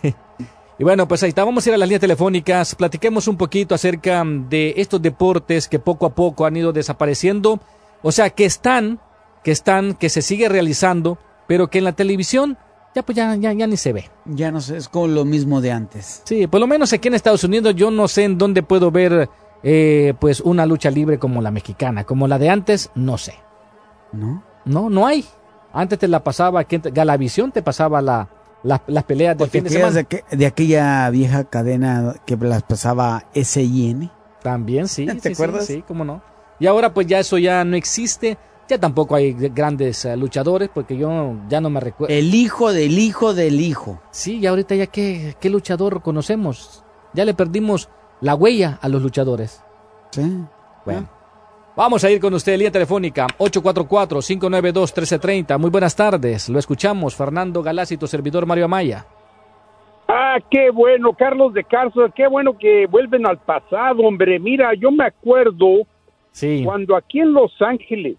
y bueno, pues ahí está. Vamos a ir a las líneas telefónicas. Platiquemos un poquito acerca de estos deportes que poco a poco han ido desapareciendo. O sea, que están, que están, que se sigue realizando, pero que en la televisión ya pues ya, ya, ya ni se ve. Ya no sé, es como lo mismo de antes. Sí, por lo menos aquí en Estados Unidos yo no sé en dónde puedo ver eh, pues una lucha libre como la mexicana, como la de antes, no sé. ¿No? No, no hay. Antes te la pasaba, Galavisión te pasaba la, la, las peleas del Porque fin de semana. De, que, de aquella vieja cadena que las pasaba S I N. También, sí. ¿Te sí, acuerdas? Sí, sí, cómo no. Y ahora pues ya eso ya no existe. Ya tampoco hay grandes uh, luchadores porque yo ya no me recuerdo. El hijo del hijo del hijo. Sí, y ahorita ya qué, qué luchador conocemos. Ya le perdimos la huella a los luchadores. Sí. Bueno. Vamos a ir con usted, línea telefónica, ocho cuatro cuatro, cinco nueve dos, uno tres tres cero. Muy buenas tardes, lo escuchamos, Fernando Galás y tu servidor Mario Amaya. Ah, qué bueno, Carlos de Carso, qué bueno que vuelven al pasado, hombre. Mira, yo me acuerdo sí. cuando aquí en Los Ángeles,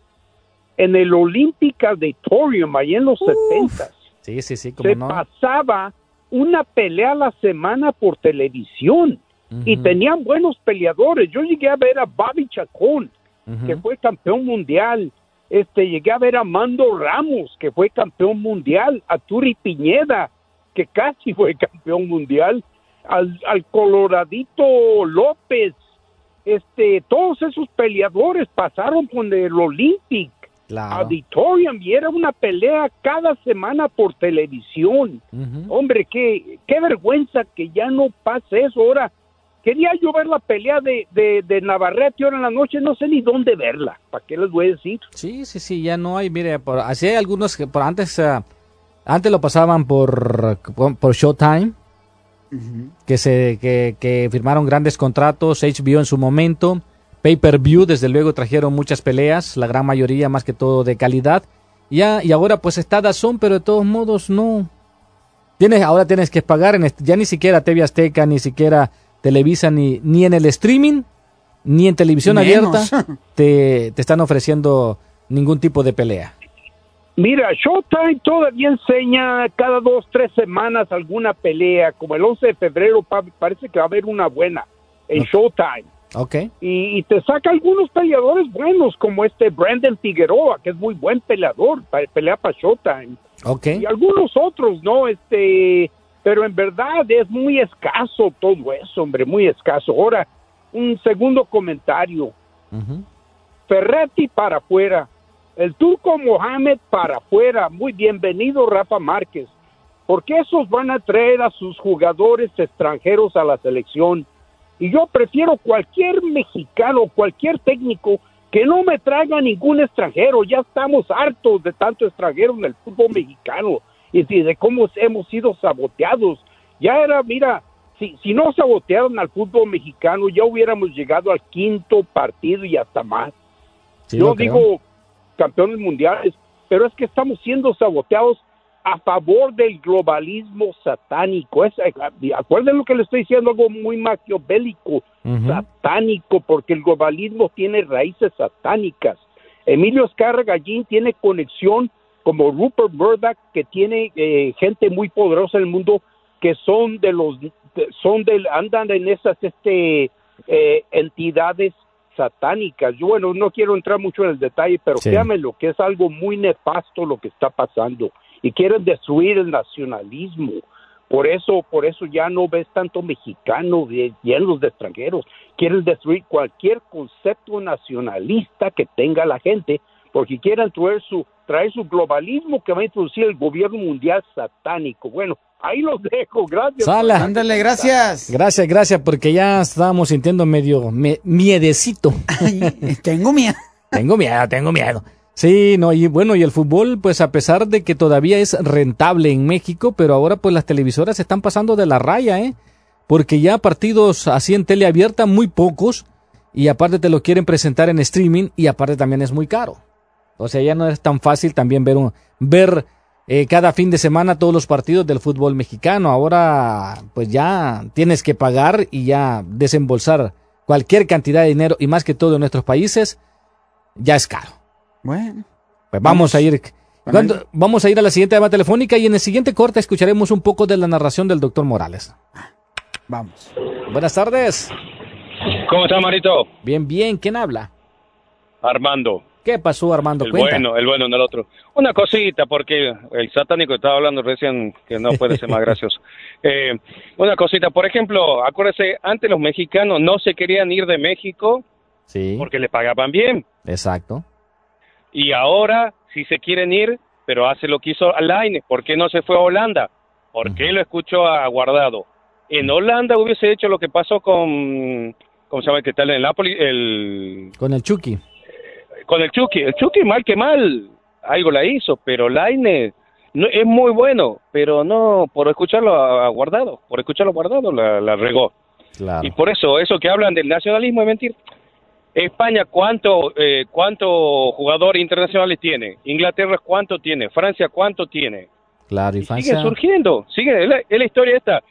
en el Olympic Auditorium, ahí en los setentas, sí, sí, sí, cómo se no. pasaba una pelea a la semana por televisión uh-huh. y tenían buenos peleadores. Yo llegué a ver a Bobby Chacón, uh-huh. que fue campeón mundial. Este, llegué a ver a Mando Ramos, que fue campeón mundial, a Turi Piñeda, que casi fue campeón mundial, al, al Coloradito López. Este, todos esos peleadores pasaron por el Olympic claro. Auditorium y era una pelea cada semana por televisión. Uh-huh. Hombre, qué, qué vergüenza que ya no pase eso. Ahora, quería yo ver la pelea de, de, de Navarrete ahora en la noche, no sé ni dónde verla. ¿Para qué les voy a decir? Sí, sí, sí, ya no hay. Mire, por, así hay algunos que por antes, uh, antes lo pasaban por, por, por Showtime. Uh-huh. que se que, que firmaron grandes contratos, H B O en su momento, Pay-Per-View, desde luego trajeron muchas peleas, la gran mayoría más que todo de calidad, ya y ahora pues está D A Z N, pero de todos modos no tienes, ahora tienes que pagar en ya ni siquiera T V Azteca, ni siquiera Televisa, ni, ni en el streaming, ni en televisión Menos. abierta te, te están ofreciendo ningún tipo de pelea. Mira, Showtime todavía enseña cada dos, tres semanas alguna pelea, como el once de febrero pa- parece que va a haber una buena en okay. Showtime. Okay. Y, y te saca algunos peleadores buenos, como este Brandon Figueroa, que es muy buen peleador, pa- pelea para Showtime. Okay. Y algunos otros, ¿no? Este, pero en verdad es muy escaso todo eso, hombre, muy escaso. Ahora, un segundo comentario. Uh-huh. Ferretti para afuera. El Turco Mohamed para afuera. Muy bienvenido, Rafa Márquez. Porque esos van a traer a sus jugadores extranjeros a la selección. Y yo prefiero cualquier mexicano, cualquier técnico, que no me traiga ningún extranjero. Ya estamos hartos de tanto extranjero en el fútbol mexicano. Y de cómo hemos sido saboteados. Ya era, mira, si, si no sabotearon al fútbol mexicano, ya hubiéramos llegado al quinto partido y hasta más. Sí, yo digo... campeones mundiales, pero es que estamos siendo saboteados a favor del globalismo satánico. Es, acuerden lo que le estoy diciendo, algo muy maquiavélico, uh-huh. satánico, porque el globalismo tiene raíces satánicas. Emilio Azcárraga Gallín tiene conexión como Rupert Murdoch, que tiene eh, gente muy poderosa en el mundo que son de los, de, son del, andan en esas este eh, entidades satánicas. Yo, bueno, no quiero entrar mucho en el detalle, pero sí. créanmelo, que es algo muy nefasto lo que está pasando y quieren destruir el nacionalismo. Por eso, por eso ya no ves tanto mexicano llenos de extranjeros. Quieren destruir cualquier concepto nacionalista que tenga la gente, porque quieren traer su, traer su globalismo que va a introducir el gobierno mundial satánico. Bueno, ahí los dejo, gracias. Sala. Ándale, gracias. Gracias, gracias, porque ya estábamos sintiendo medio me, miedecito. Ay, tengo miedo. tengo miedo, tengo miedo. Sí, no, y bueno, y el fútbol, pues a pesar de que todavía es rentable en México, pero ahora pues las televisoras se están pasando de la raya, ¿eh? Porque ya partidos así en tele abierta, muy pocos, y aparte te lo quieren presentar en streaming, y aparte también es muy caro. O sea, ya no es tan fácil también ver un, ver eh, cada fin de semana todos los partidos del fútbol mexicano. Ahora, pues ya tienes que pagar y ya desembolsar cualquier cantidad de dinero, y más que todo en nuestros países, ya es caro. Bueno. Pues vamos, vamos a ir cuando, vamos a ir a la siguiente llamada telefónica y en el siguiente corte escucharemos un poco de la narración del doctor Morales. Vamos. Buenas tardes. ¿Cómo está, Marito? Bien, bien. ¿Quién habla? Armando. ¿Qué pasó, Armando? El Cuenta. bueno, el bueno en el otro. Una cosita, porque el satánico estaba hablando recién, que no puede ser más gracioso. Eh, una cosita, por ejemplo, acuérdese, antes los mexicanos no se querían ir de México sí. porque le pagaban bien. Exacto. Y ahora, si se quieren ir, pero hace lo que hizo Alaine, ¿por qué no se fue a Holanda? ¿Por qué uh-huh. lo escuchó a Guardado? En Holanda hubiese hecho lo que pasó con, ¿cómo se llama el que está en el Napoli? El... Con el Chucky. Con el Chucky. El Chucky, mal que mal, algo la hizo, pero Lainez no, es muy bueno, pero no, por escucharlo a, a Guardado, por escucharlo a Guardado la, la regó. Claro. Y por eso, eso que hablan del nacionalismo es mentir. España, ¿cuánto, eh, cuántos jugadores internacionales tiene? Inglaterra, ¿cuánto tiene? Francia, ¿cuánto tiene? Claro, y, y Francia... Sigue surgiendo, sigue, es la, es la historia esta.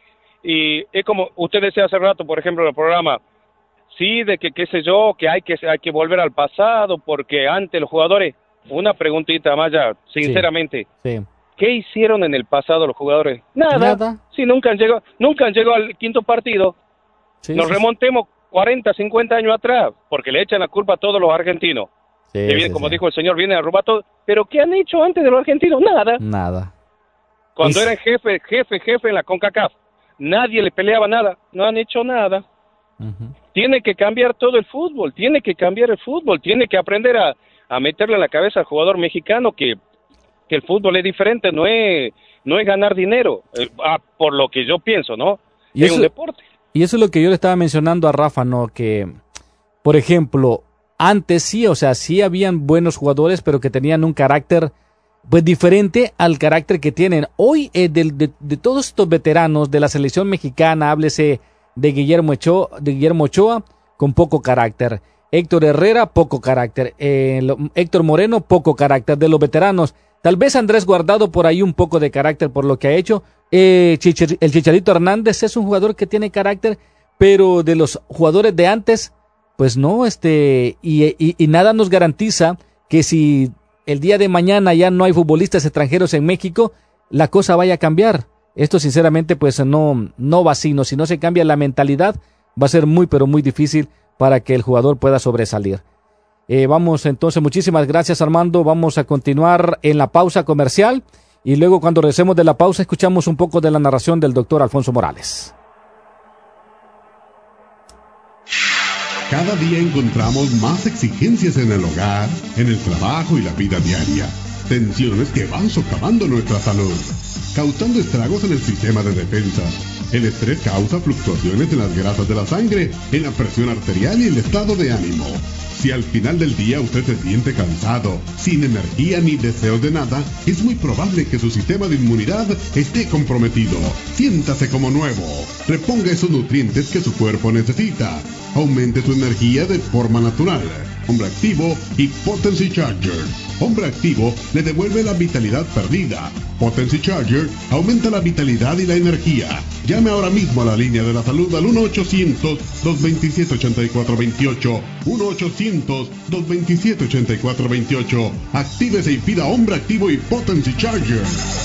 Y es como usted decía hace rato, por ejemplo, en el programa, sí, de que, qué sé yo, que hay que hay que volver al pasado, porque antes los jugadores, una preguntita más ya, sinceramente, sí, sí. ¿qué hicieron en el pasado los jugadores? Nada, Nada. Sí, nunca han llegado, nunca han llegado al quinto partido. Sí, Nos sí, remontemos cuarenta, cincuenta años atrás, porque le echan la culpa a todos los argentinos. Sí, que viene, sí, como sí. dijo el señor, viene a robar todo. Pero ¿qué han hecho antes de los argentinos? Nada. Nada. Cuando Es... eran jefe, jefe, jefe en la CONCACAF, nadie le peleaba nada. No han hecho nada. Uh-huh. Tiene que cambiar todo el fútbol, tiene que cambiar el fútbol, tiene que aprender a, a meterle en la cabeza al jugador mexicano que, que el fútbol es diferente, no es, no es ganar dinero, eh, ah, por lo que yo pienso, ¿no? Y es eso, un deporte. Y eso es lo que yo le estaba mencionando a Rafa, ¿no? Que, por ejemplo, antes sí, o sea, sí habían buenos jugadores, pero que tenían un carácter pues diferente al carácter que tienen. Hoy, eh, de, de, de todos estos veteranos de la selección mexicana, háblese de Guillermo Ochoa, de Guillermo Ochoa con poco carácter, Héctor Herrera, poco carácter, eh, lo, Héctor Moreno, poco carácter. De los veteranos, tal vez Andrés Guardado por ahí un poco de carácter por lo que ha hecho. Eh, Chichar, el Chicharito Hernández es un jugador que tiene carácter, pero de los jugadores de antes, pues no, este, y, y, y nada nos garantiza que si el día de mañana ya no hay futbolistas extranjeros en México, la cosa vaya a cambiar. Esto sinceramente pues no, no va así, no, si no se cambia la mentalidad, va a ser muy pero muy difícil para que el jugador pueda sobresalir. Eh, vamos entonces, muchísimas gracias Armando, vamos a continuar en la pausa comercial y luego cuando regresemos de la pausa escuchamos un poco de la narración del doctor Alfonso Morales. Cada día encontramos más exigencias en el hogar, en el trabajo y la vida diaria. Tensiones que van socavando nuestra salud, causando estragos en el sistema de defensa. El estrés causa fluctuaciones en las grasas de la sangre, en la presión arterial y el estado de ánimo. Si al final del día usted se siente cansado, sin energía ni deseos de nada, es muy probable que su sistema de inmunidad esté comprometido. Siéntase como nuevo. Reponga esos nutrientes que su cuerpo necesita. Aumente su energía de forma natural. Hombre Activo y Potency Charger. Hombre Activo le devuelve la vitalidad perdida. Potency Charger aumenta la vitalidad y la energía. Llame ahora mismo a la línea de la salud al uno ochocientos, dos veintisiete, ochenta y cuatro veintiocho. uno ochocientos, dos veintisiete, ochenta y cuatro veintiocho. Actívese y pida Hombre Activo y Potency Charger.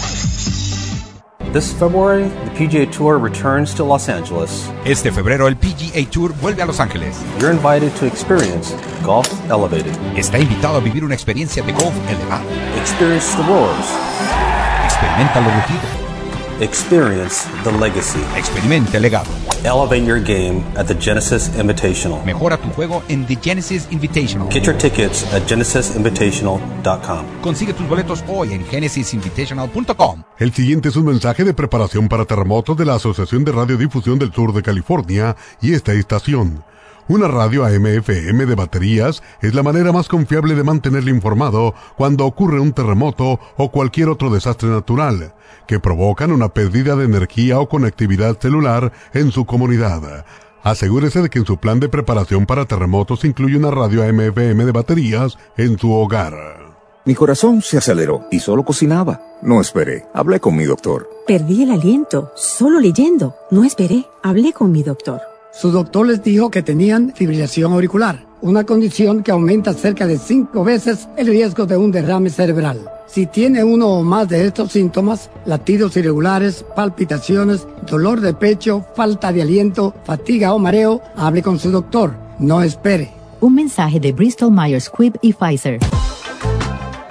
This February, the P G A Tour returns to Los Angeles. Este febrero el P G A Tour vuelve a Los Ángeles. You're invited to experience Golf Elevated. Está invitado a vivir una experiencia de golf elevado. Experience the roars. Experimenta lo rugido. Experience the legacy. Experimenta el legado. Elevate your game at the Genesis Invitational. Mejora tu juego en The Genesis Invitational. Get your tickets at genesis invitational dot com. Consigue tus boletos hoy en genesis invitational punto com. El siguiente es un mensaje de preparación para terremotos de la Asociación de Radiodifusión del Sur de California y esta estación. Una radio A M F M de baterías es la manera más confiable de mantenerle informado cuando ocurre un terremoto o cualquier otro desastre natural que provocan una pérdida de energía o conectividad celular en su comunidad. Asegúrese de que en su plan de preparación para terremotos incluye una radio A M F M de baterías en su hogar. Mi corazón se aceleró y solo cocinaba. No esperé. Hablé con mi doctor. Perdí el aliento. Solo leyendo. No esperé. Hablé con mi doctor. Su doctor les dijo que tenían fibrilación auricular, una condición que aumenta cerca de cinco veces el riesgo de un derrame cerebral. Si tiene uno o más de estos síntomas, latidos irregulares, palpitaciones, dolor de pecho, falta de aliento, fatiga o mareo, hable con su doctor. No espere. Un mensaje de Bristol Myers Squibb y Pfizer.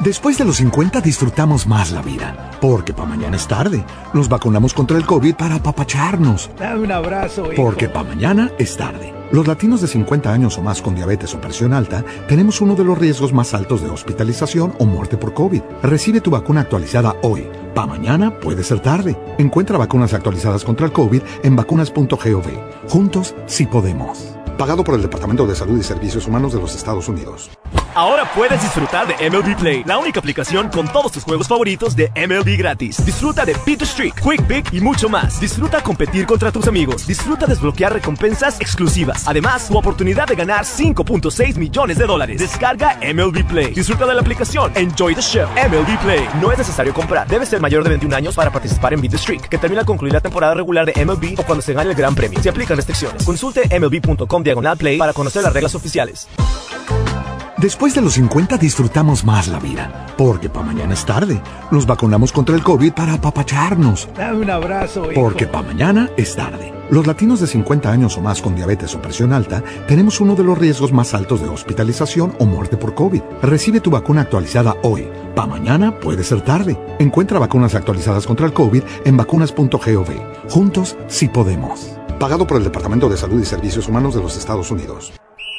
Después de los cincuenta disfrutamos más la vida, porque pa' mañana es tarde. Nos vacunamos contra el COVID para apapacharnos. Dame un abrazo, hijo. Porque pa' mañana es tarde. Los latinos de cincuenta años o más con diabetes o presión alta tenemos uno de los riesgos más altos de hospitalización o muerte por COVID. Recibe tu vacuna actualizada hoy. Pa' mañana puede ser tarde. Encuentra vacunas actualizadas contra el COVID en vacunas punto gov. Juntos sí podemos. Pagado por el Departamento de Salud y Servicios Humanos de los Estados Unidos. Ahora puedes disfrutar de M L B Play, la única aplicación con todos tus juegos favoritos de M L B gratis. Disfruta de Beat the Streak, Quick Pick y mucho más. Disfruta competir contra tus amigos. Disfruta desbloquear recompensas exclusivas. Además, tu oportunidad de ganar cinco punto seis millones de dólares. Descarga M L B Play. Disfruta de la aplicación. Enjoy the show. M L B Play. No es necesario comprar. Debes ser mayor de veintiún años para participar en Beat the Streak, que termina al concluir la temporada regular de M L B o cuando se gane el Gran Premio. Se aplican restricciones. Consulte M L B punto com diagonal play para conocer las reglas oficiales. Después de los cincuenta disfrutamos más la vida, porque pa' mañana es tarde. Nos vacunamos contra el COVID para apapacharnos. Dame un abrazo, hijo. Porque pa' mañana es tarde. Los latinos de cincuenta años o más con diabetes o presión alta tenemos uno de los riesgos más altos de hospitalización o muerte por COVID. Recibe tu vacuna actualizada hoy. Pa' mañana puede ser tarde. Encuentra vacunas actualizadas contra el COVID en vacunas punto gov. Juntos sí podemos. Pagado por el Departamento de Salud y Servicios Humanos de los Estados Unidos.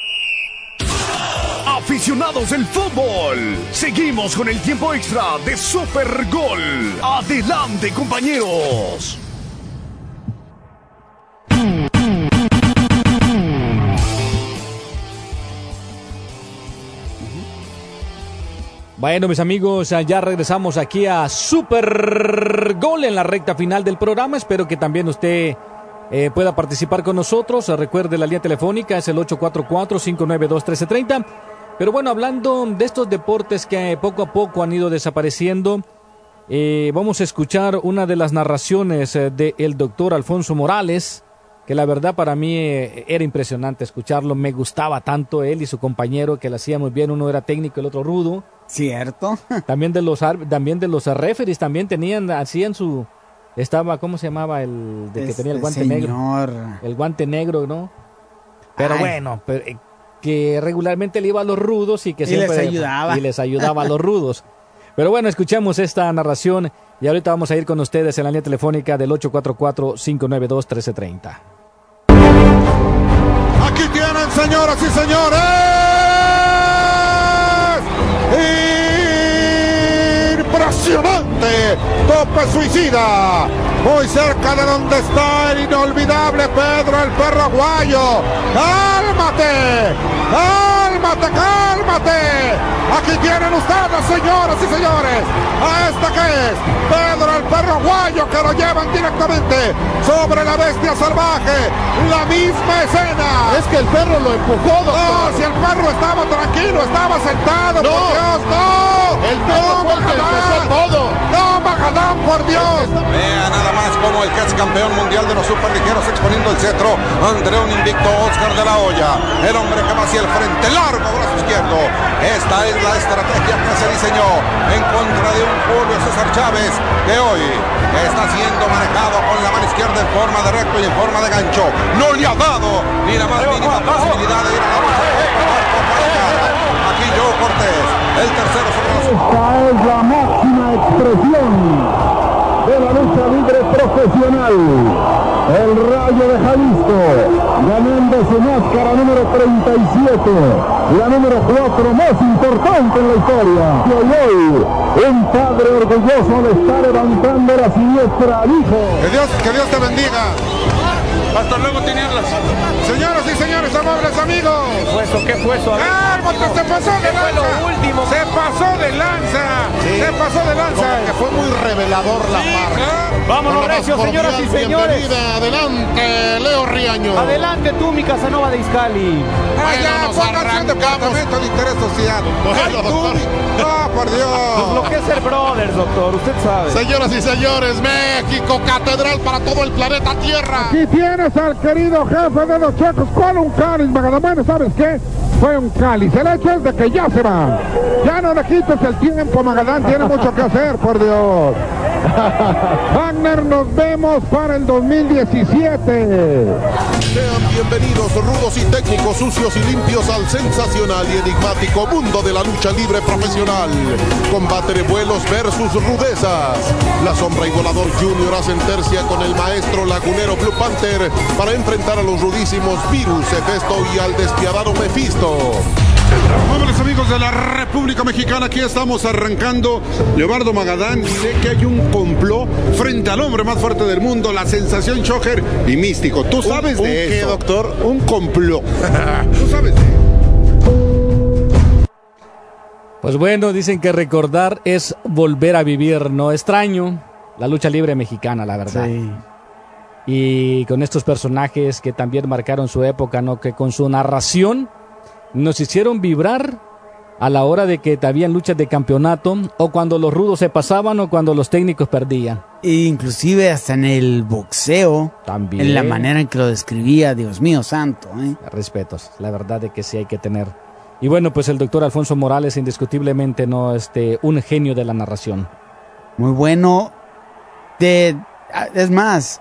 Aficionados del fútbol, seguimos con el tiempo extra de Super Gol. Adelante, compañeros. Bueno, mis amigos, ya regresamos aquí a Super Gol en la recta final del programa. Espero que también usted eh, pueda participar con nosotros. Recuerde, la línea telefónica es el ocho cuatro cuatro, cinco nueve dos, uno tres tres cero. Pero bueno, hablando de estos deportes que poco a poco han ido desapareciendo, eh, vamos a escuchar una de las narraciones eh, del doctor Alfonso Morales, que la verdad para mí eh, era impresionante escucharlo. Me gustaba tanto él y su compañero, que lo hacía muy bien. Uno era técnico, el otro rudo. Cierto. También de los también de los referees también tenían, hacían su, estaba, ¿cómo se llamaba el de que este tenía el guante señor. negro? El guante negro, ¿no? Pero Ay. bueno, pero, eh, que regularmente le iba a los rudos y que Y siempre les ayudaba. y les ayudaba a los rudos. Pero bueno, escuchamos esta narración y ahorita vamos a ir con ustedes en la línea telefónica del ocho cuatro cuatro, cinco nueve dos, uno tres tres cero. Aquí tienen, señoras y señores, impresionante tope suicida, muy cerca de donde está el inolvidable Pedro el Perro Aguayo. ¡Cálmate! ¡Cálmate, cálmate! Aquí tienen ustedes, señoras y señores, a esta que es Pedro el Perro Aguayo, que lo llevan directamente sobre la bestia salvaje. La misma escena. Es que el perro lo empujó, doctor. No, si el perro estaba tranquilo, estaba sentado, no. por Dios, no. El perro no, fue el que empezó todo. No, Magadán, por Dios. Vea nada más como el que es campeón mundial de los superligeros exponiendo el cetro ante un invicto Oscar de la Hoya. El hombre que va hacia el frente, largo brazo izquierdo. Esta es la estrategia que se diseñó en contra de un Julio César Chávez, que hoy está siendo manejado con la mano izquierda en forma de recto y en forma de gancho. No le ha dado ni la más mínima posibilidad de ir a la lucha. Aquí Joe Cortés, el tercero sobre los... Esta es la máxima expresión de la lucha libre profesional. El Rayo de Jalisco, ganando su máscara número treinta y siete, la número cuatro más importante en la historia. Y hoy, un padre orgulloso le está levantando la siniestra al hijo. Que Dios, que Dios te bendiga. Hasta luego, tinieblas. Señoras y señores, amables amigos. ¿Qué fue eso? ¿Qué fue eso? ¡Cálmate! Se pasó de lanza. último. Se pasó de lanza. Sí. Se pasó de lanza. Como que fue muy revelador la Sí, marca. ¿eh? Vámonos, Recio, señoras y señores. Bienvenida. Adelante, Leo Riaño. Adelante tú, mi Casanova de Iscali. Allá, nos pónganse departamento de interés social. Bueno, doctor. No, por Dios. Lo que es el Brothers, doctor, usted sabe. Señoras y señores, México, catedral para todo el planeta Tierra. Aquí tienes al querido jefe de los checos con un cáliz, Magadamán. ¿Sabes qué? Fue un cáliz. El hecho es de que ya se va. Ya no le quites el tiempo, Magadán. Tiene mucho que hacer, por Dios. Wagner, nos vemos para el dos mil diecisiete. Sean bienvenidos, rudos y técnicos, sucios y limpios, al sensacional y enigmático mundo de la lucha libre profesional. Combate de vuelos versus rudezas. La Sombra y Volador Junior hacen tercia con el maestro lagunero Blue Panther para enfrentar a los rudísimos Virus, Hefesto y al despiadado Mephisto. Vámonos, amigos de la República Mexicana, aquí estamos arrancando. Leobardo Magadán, sé que hay un complot frente al hombre más fuerte del mundo, la sensación Shocker y Místico. ¿Tú sabes ¿Un, de un eso? qué, doctor? Un complot. ¿Tú sabes de Pues bueno, dicen que recordar es volver a vivir, ¿no? Extraño la lucha libre mexicana, la verdad. Sí. Y con estos personajes que también marcaron su época, ¿no? Que con su narración nos hicieron vibrar a la hora de que habían luchas de campeonato, o cuando los rudos se pasaban, o cuando los técnicos perdían. E inclusive hasta en el boxeo, también, en la manera en que lo describía, Dios mío santo, ¿eh? Respetos, la verdad de que sí hay que tener. Y bueno, pues el doctor Alfonso Morales, indiscutiblemente, no, este, un genio de la narración. Muy bueno. De, es más,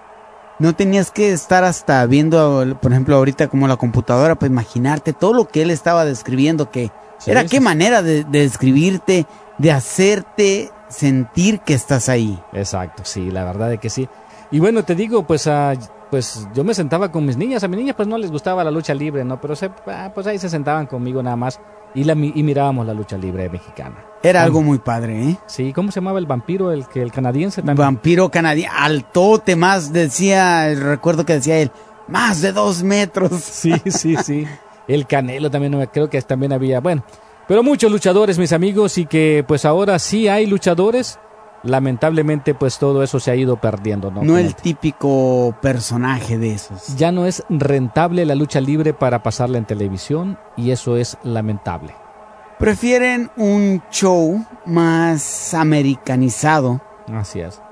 no tenías que estar hasta viendo, por ejemplo, ahorita como la computadora, para imaginarte todo lo que él estaba describiendo, que sí, era sí, qué sí. manera de, de describirte, de hacerte sentir que estás ahí. Exacto, sí, la verdad de que sí. Y bueno, te digo, pues, uh, pues yo me sentaba con mis niñas. A mis niñas pues no les gustaba la lucha libre, ¿no? Pero se, ah, pues ahí se sentaban conmigo nada más y, la, y mirábamos la lucha libre mexicana. Era algo muy padre, ¿eh? Sí, ¿cómo se llamaba el vampiro? El que el canadiense también. Vampiro canadiense, altote, más decía, recuerdo que decía él, más de dos metros. Sí, sí, sí. El Canelo también, creo que también había, bueno, pero muchos luchadores, mis amigos, y que pues ahora sí hay luchadores. Lamentablemente pues todo eso se ha ido perdiendo, ¿no? No el típico personaje de esos. Ya no es rentable la lucha libre para pasarla en televisión, y eso es lamentable. Prefieren un show más americanizado. Así es.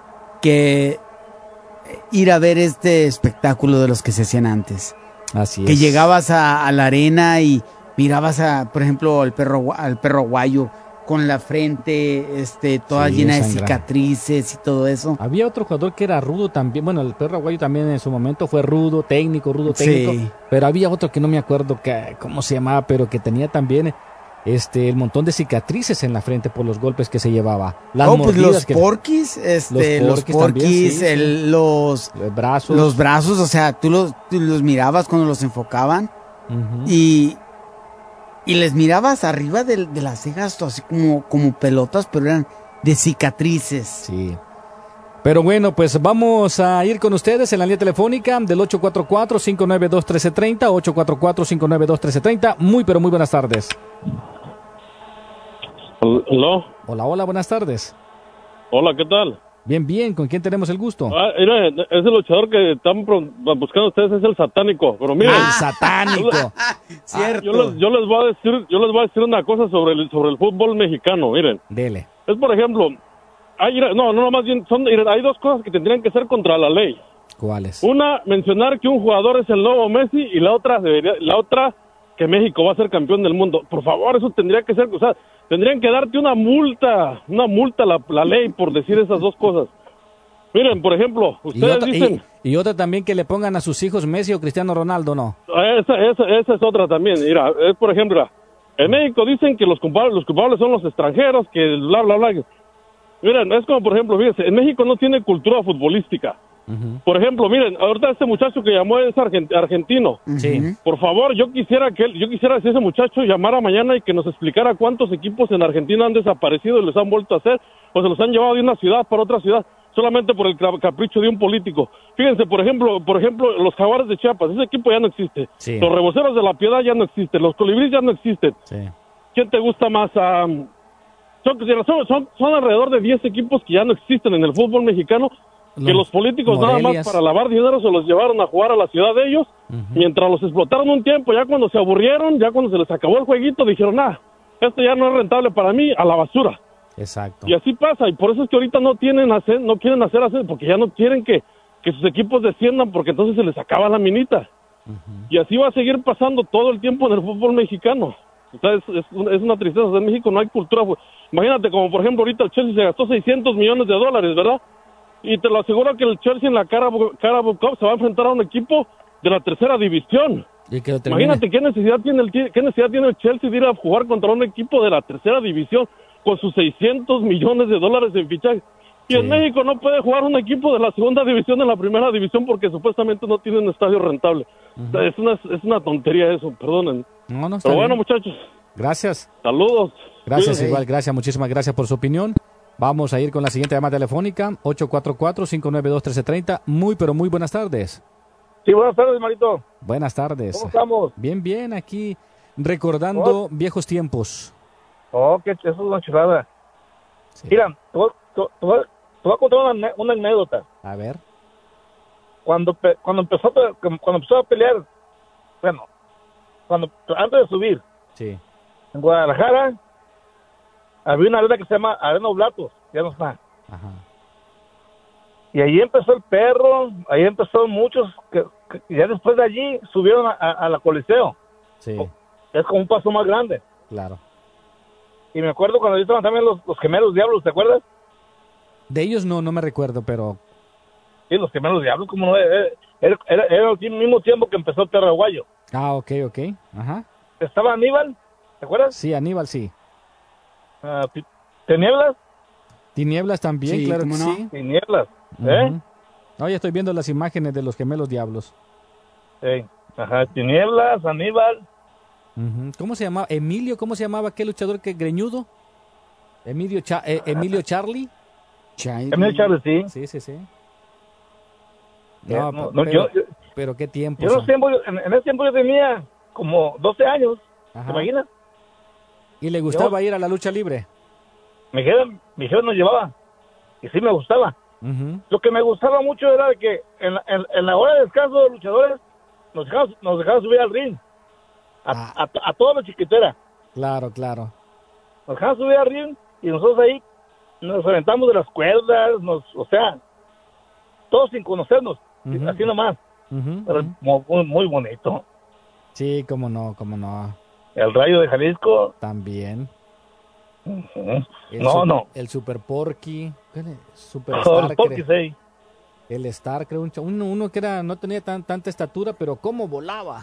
Que ir a ver este espectáculo de los que se hacían antes. Así que es. Que llegabas a, a la arena y mirabas a, por ejemplo, al perro, al perro guayo con la frente este, toda sí, llena de cicatrices y todo eso. Había otro jugador que era rudo también. Bueno, el perro aguayo también en su momento fue rudo, técnico, rudo técnico. Sí. Pero había otro que no me acuerdo que, cómo se llamaba, pero que tenía también este, el montón de cicatrices en la frente por los golpes que se llevaba. Las oh, pues los que, porquis, este, los porquis, los, porquis también, sí, el, sí. Los, los brazos. Los brazos, o sea, tú los, tú los mirabas cuando los enfocaban uh-huh. y... Y les mirabas arriba de, de las cejas, así como, como pelotas, pero eran de cicatrices. Sí. Pero bueno, pues vamos a ir con ustedes en la línea telefónica del ocho cuatro cuatro, cinco nueve dos, uno tres tres cero, ocho cuatro cuatro, cinco nueve dos, uno tres tres cero. Muy, pero muy buenas tardes. Hola. Hola, hola, buenas tardes. Hola, ¿qué tal? Bien, bien, ¿con quién tenemos el gusto? Ah, mira, ese luchador que están buscando ustedes es el satánico, pero miren. Ah, el satánico. Cierto. Ah, yo, les, yo les voy a decir, yo les voy a decir una cosa sobre el, sobre el fútbol mexicano, miren. Dele. Es por ejemplo, hay, no, no, más bien, son, hay dos cosas que tendrían que ser contra la ley. ¿Cuáles? Una, mencionar que un jugador es el nuevo Messi, y la otra, debería, la otra, que México va a ser campeón del mundo. Por favor, eso tendría que ser, o sea, tendrían que darte una multa, una multa la, la ley por decir esas dos cosas. Miren, por ejemplo, ustedes y otra, dicen... Y, y otra también que le pongan a sus hijos Messi o Cristiano Ronaldo, ¿no? Esa, esa, esa es otra también. Mira, es por ejemplo, en México dicen que los culpables, los culpables son los extranjeros, que bla, bla, bla. Miren, es como, por ejemplo, fíjense, en México no tiene cultura futbolística. Uh-huh. Por ejemplo, miren, ahorita este muchacho que llamó es argent- argentino. Sí. Por favor, yo quisiera que él, yo quisiera que ese muchacho llamara mañana y que nos explicara cuántos equipos en Argentina han desaparecido y los han vuelto a hacer, o se los han llevado de una ciudad para otra ciudad, solamente por el capricho de un político. Fíjense, por ejemplo, por ejemplo, los Jaguares de Chiapas, ese equipo ya no existe. Sí. Los Reboceros de la Piedad ya no existen, los Colibríes ya no existen. Sí. ¿Quién te gusta más? Um, son, son, son, son alrededor de diez equipos que ya no existen en el fútbol mexicano, que los, los políticos Morelias. Nada más para lavar dinero se los llevaron a jugar a la ciudad de ellos, uh-huh. mientras los explotaron un tiempo, ya cuando se aburrieron, ya cuando se les acabó el jueguito, dijeron, ah, esto ya no es rentable para mí, a la basura. Exacto. Y así pasa, y por eso es que ahorita no tienen hacer, no quieren hacer hacer, porque ya no quieren que, que sus equipos desciendan, porque entonces se les acaba la minita. Uh-huh. Y así va a seguir pasando todo el tiempo en el fútbol mexicano. O sea, es, es, es una tristeza. O sea, en México no hay cultura. Imagínate, como por ejemplo ahorita el Chelsea se gastó seiscientos millones de dólares, ¿verdad? Y te lo aseguro que el Chelsea en la Carabao Cup se va a enfrentar a un equipo de la tercera división. Y que Imagínate qué necesidad tiene el qué necesidad tiene el Chelsea de ir a jugar contra un equipo de la tercera división con sus seiscientos millones de dólares en fichaje. Y sí. En México no puede jugar un equipo de la segunda división en la primera división porque supuestamente no tiene un estadio rentable. Uh-huh. Es una es una tontería eso, perdonen. No, no está Pero bien. bueno, muchachos. Gracias. Saludos. Gracias, igual, gracias, muchísimas gracias por su opinión. Vamos a ir con la siguiente llamada telefónica, ocho cuatro cuatro, cinco nueve dos, uno tres tres cero. Muy, pero muy buenas tardes. Sí, buenas tardes, Marito. Buenas tardes. ¿Cómo estamos? Bien, bien, aquí recordando oh. viejos tiempos. Oh, que eso es una chulada. Sí. Mira, te voy, te, te, voy, te voy a contar una, una anécdota. A ver. Cuando, cuando, empezó, cuando empezó a pelear, bueno, cuando antes de subir, sí. En Guadalajara, había una arena que se llama Arena Oblatos, ya no está. Ajá. Y ahí empezó el perro, ahí empezaron muchos, que, que ya después de allí subieron a, a, a la Coliseo. Sí. Es como un paso más grande. Claro. Y me acuerdo cuando estaban también los, los gemelos diablos, ¿te acuerdas? De ellos no, no me recuerdo, pero... Sí, los gemelos diablos, como no, era, era, era, era el mismo tiempo que empezó el perro aguayo. Ah, ok, ok, ajá. ¿Estaba Aníbal? ¿Te acuerdas? Sí, Aníbal, sí. Uh, ¿Tinieblas? Tinieblas también, sí, claro que no? sí. Tinieblas, ¿eh? Uh-huh. No, ya estoy viendo las imágenes de los gemelos diablos. Sí, ajá, Tinieblas, Aníbal. Uh-huh. ¿Cómo se llamaba? Emilio, ¿cómo se llamaba aquel luchador que greñudo? Emilio, Cha- eh, Emilio Charlie. Charlie. Emilio Charlie, sí. Sí, sí, sí. No, no, no, pero, yo, pero qué tiempo. Yo en, tiempo, en, en ese tiempo yo tenía como doce años, ajá. ¿Te imaginas? ¿Y le gustaba yo, ir a la lucha libre? Mi jefe, mi jefe nos llevaba, y sí me gustaba. Uh-huh. Lo que me gustaba mucho era que en la, en, en la hora de descanso de los luchadores nos dejaban, nos dejaban subir al ring, a, ah. a, a, a toda la chiquitera. Claro, claro. Nos dejaban subir al ring y nosotros ahí nos aventamos de las cuerdas, nos, o sea, todos sin conocernos, uh-huh. así nomás. Uh-huh. Pero uh-huh. muy, muy bonito. Sí, cómo no, cómo no. El Rayo de Jalisco. También. Uh-huh. El no, super, no. El Super Porky. Super oh, Star. El Porky, sí. El Star, creo. Uno, uno que era, no tenía tan, tanta estatura, pero cómo volaba.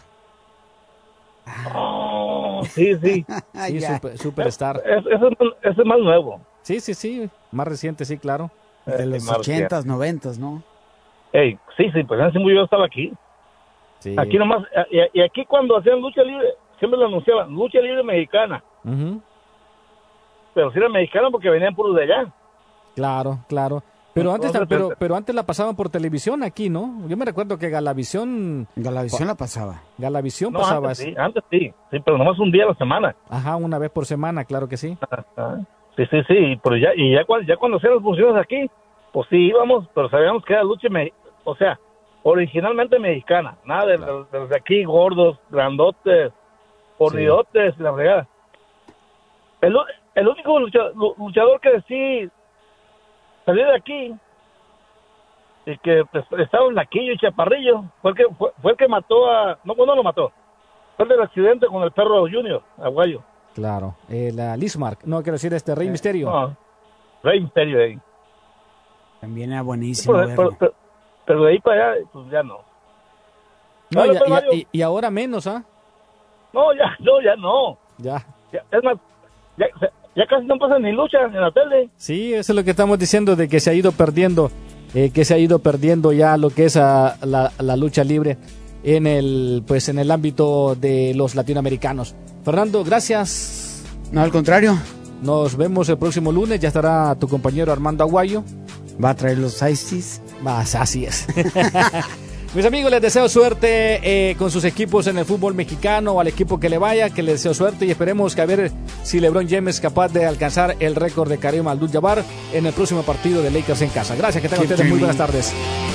Oh, sí, sí. Sí, super, super Star. Ese es, es, es más nuevo. Sí, sí, sí. Más reciente, sí, claro. De los ochentas, noventas, ¿no? Ey, sí, sí, pues hace muy yo estaba aquí. Sí. Aquí nomás, y, y aquí cuando hacían lucha libre, siempre lo anunciaban, lucha libre mexicana. Uh-huh. Pero si era mexicana porque venían puros de allá. Claro, claro. Pero antes, Entonces, pero, pero antes la pasaban por televisión aquí, ¿no? Yo me recuerdo que Galavisión... Galavisión la pasaba. Galavisión no, pasaba antes así. Sí, antes sí, sí, pero nomás un día a la semana. Ajá, una vez por semana, claro que sí. Ajá. Sí, sí, sí, pero ya, y ya cuando, ya cuando hacían las funciones aquí, pues sí íbamos, pero sabíamos que era lucha, me, o sea, originalmente mexicana, nada de, claro. de, de los de aquí, gordos, grandotes, hornidotes, sí. La fregada. El, el único luchador, luchador que sí salió de aquí y que pues, estaba en Laquillo y Chaparrillo fue el que fue, fue el que mató a no no lo mató fue el del accidente con el perro Junior Aguayo. Claro, el uh, Lismark, no quiero decir este Rey eh, Misterio. No, Rey Misterio ahí. También era buenísimo. Pero, pero, pero, pero de ahí para allá pues ya no. No, ¿Vale, ya, ya, y, y ahora menos, ¿ah? ¿eh? No, ya, no, ya no. Ya. ya es más, ya, ya casi no pasa ni lucha en la tele. Sí, eso es lo que estamos diciendo, de que se ha ido perdiendo, eh, que se ha ido perdiendo ya lo que es a, la, la lucha libre en el, pues, en el ámbito de los latinoamericanos. Fernando, gracias. No, al contrario. Nos vemos el próximo lunes, ya estará tu compañero Armando Aguayo. Va a traer los ices. Más, así es. Mis amigos, les deseo suerte eh, con sus equipos en el fútbol mexicano, o al equipo que le vaya, que les deseo suerte y esperemos que a ver si LeBron James es capaz de alcanzar el récord de Kareem Abdul-Jabbar en el próximo partido de Lakers en casa. Gracias, que tengan ustedes muy buenas tardes.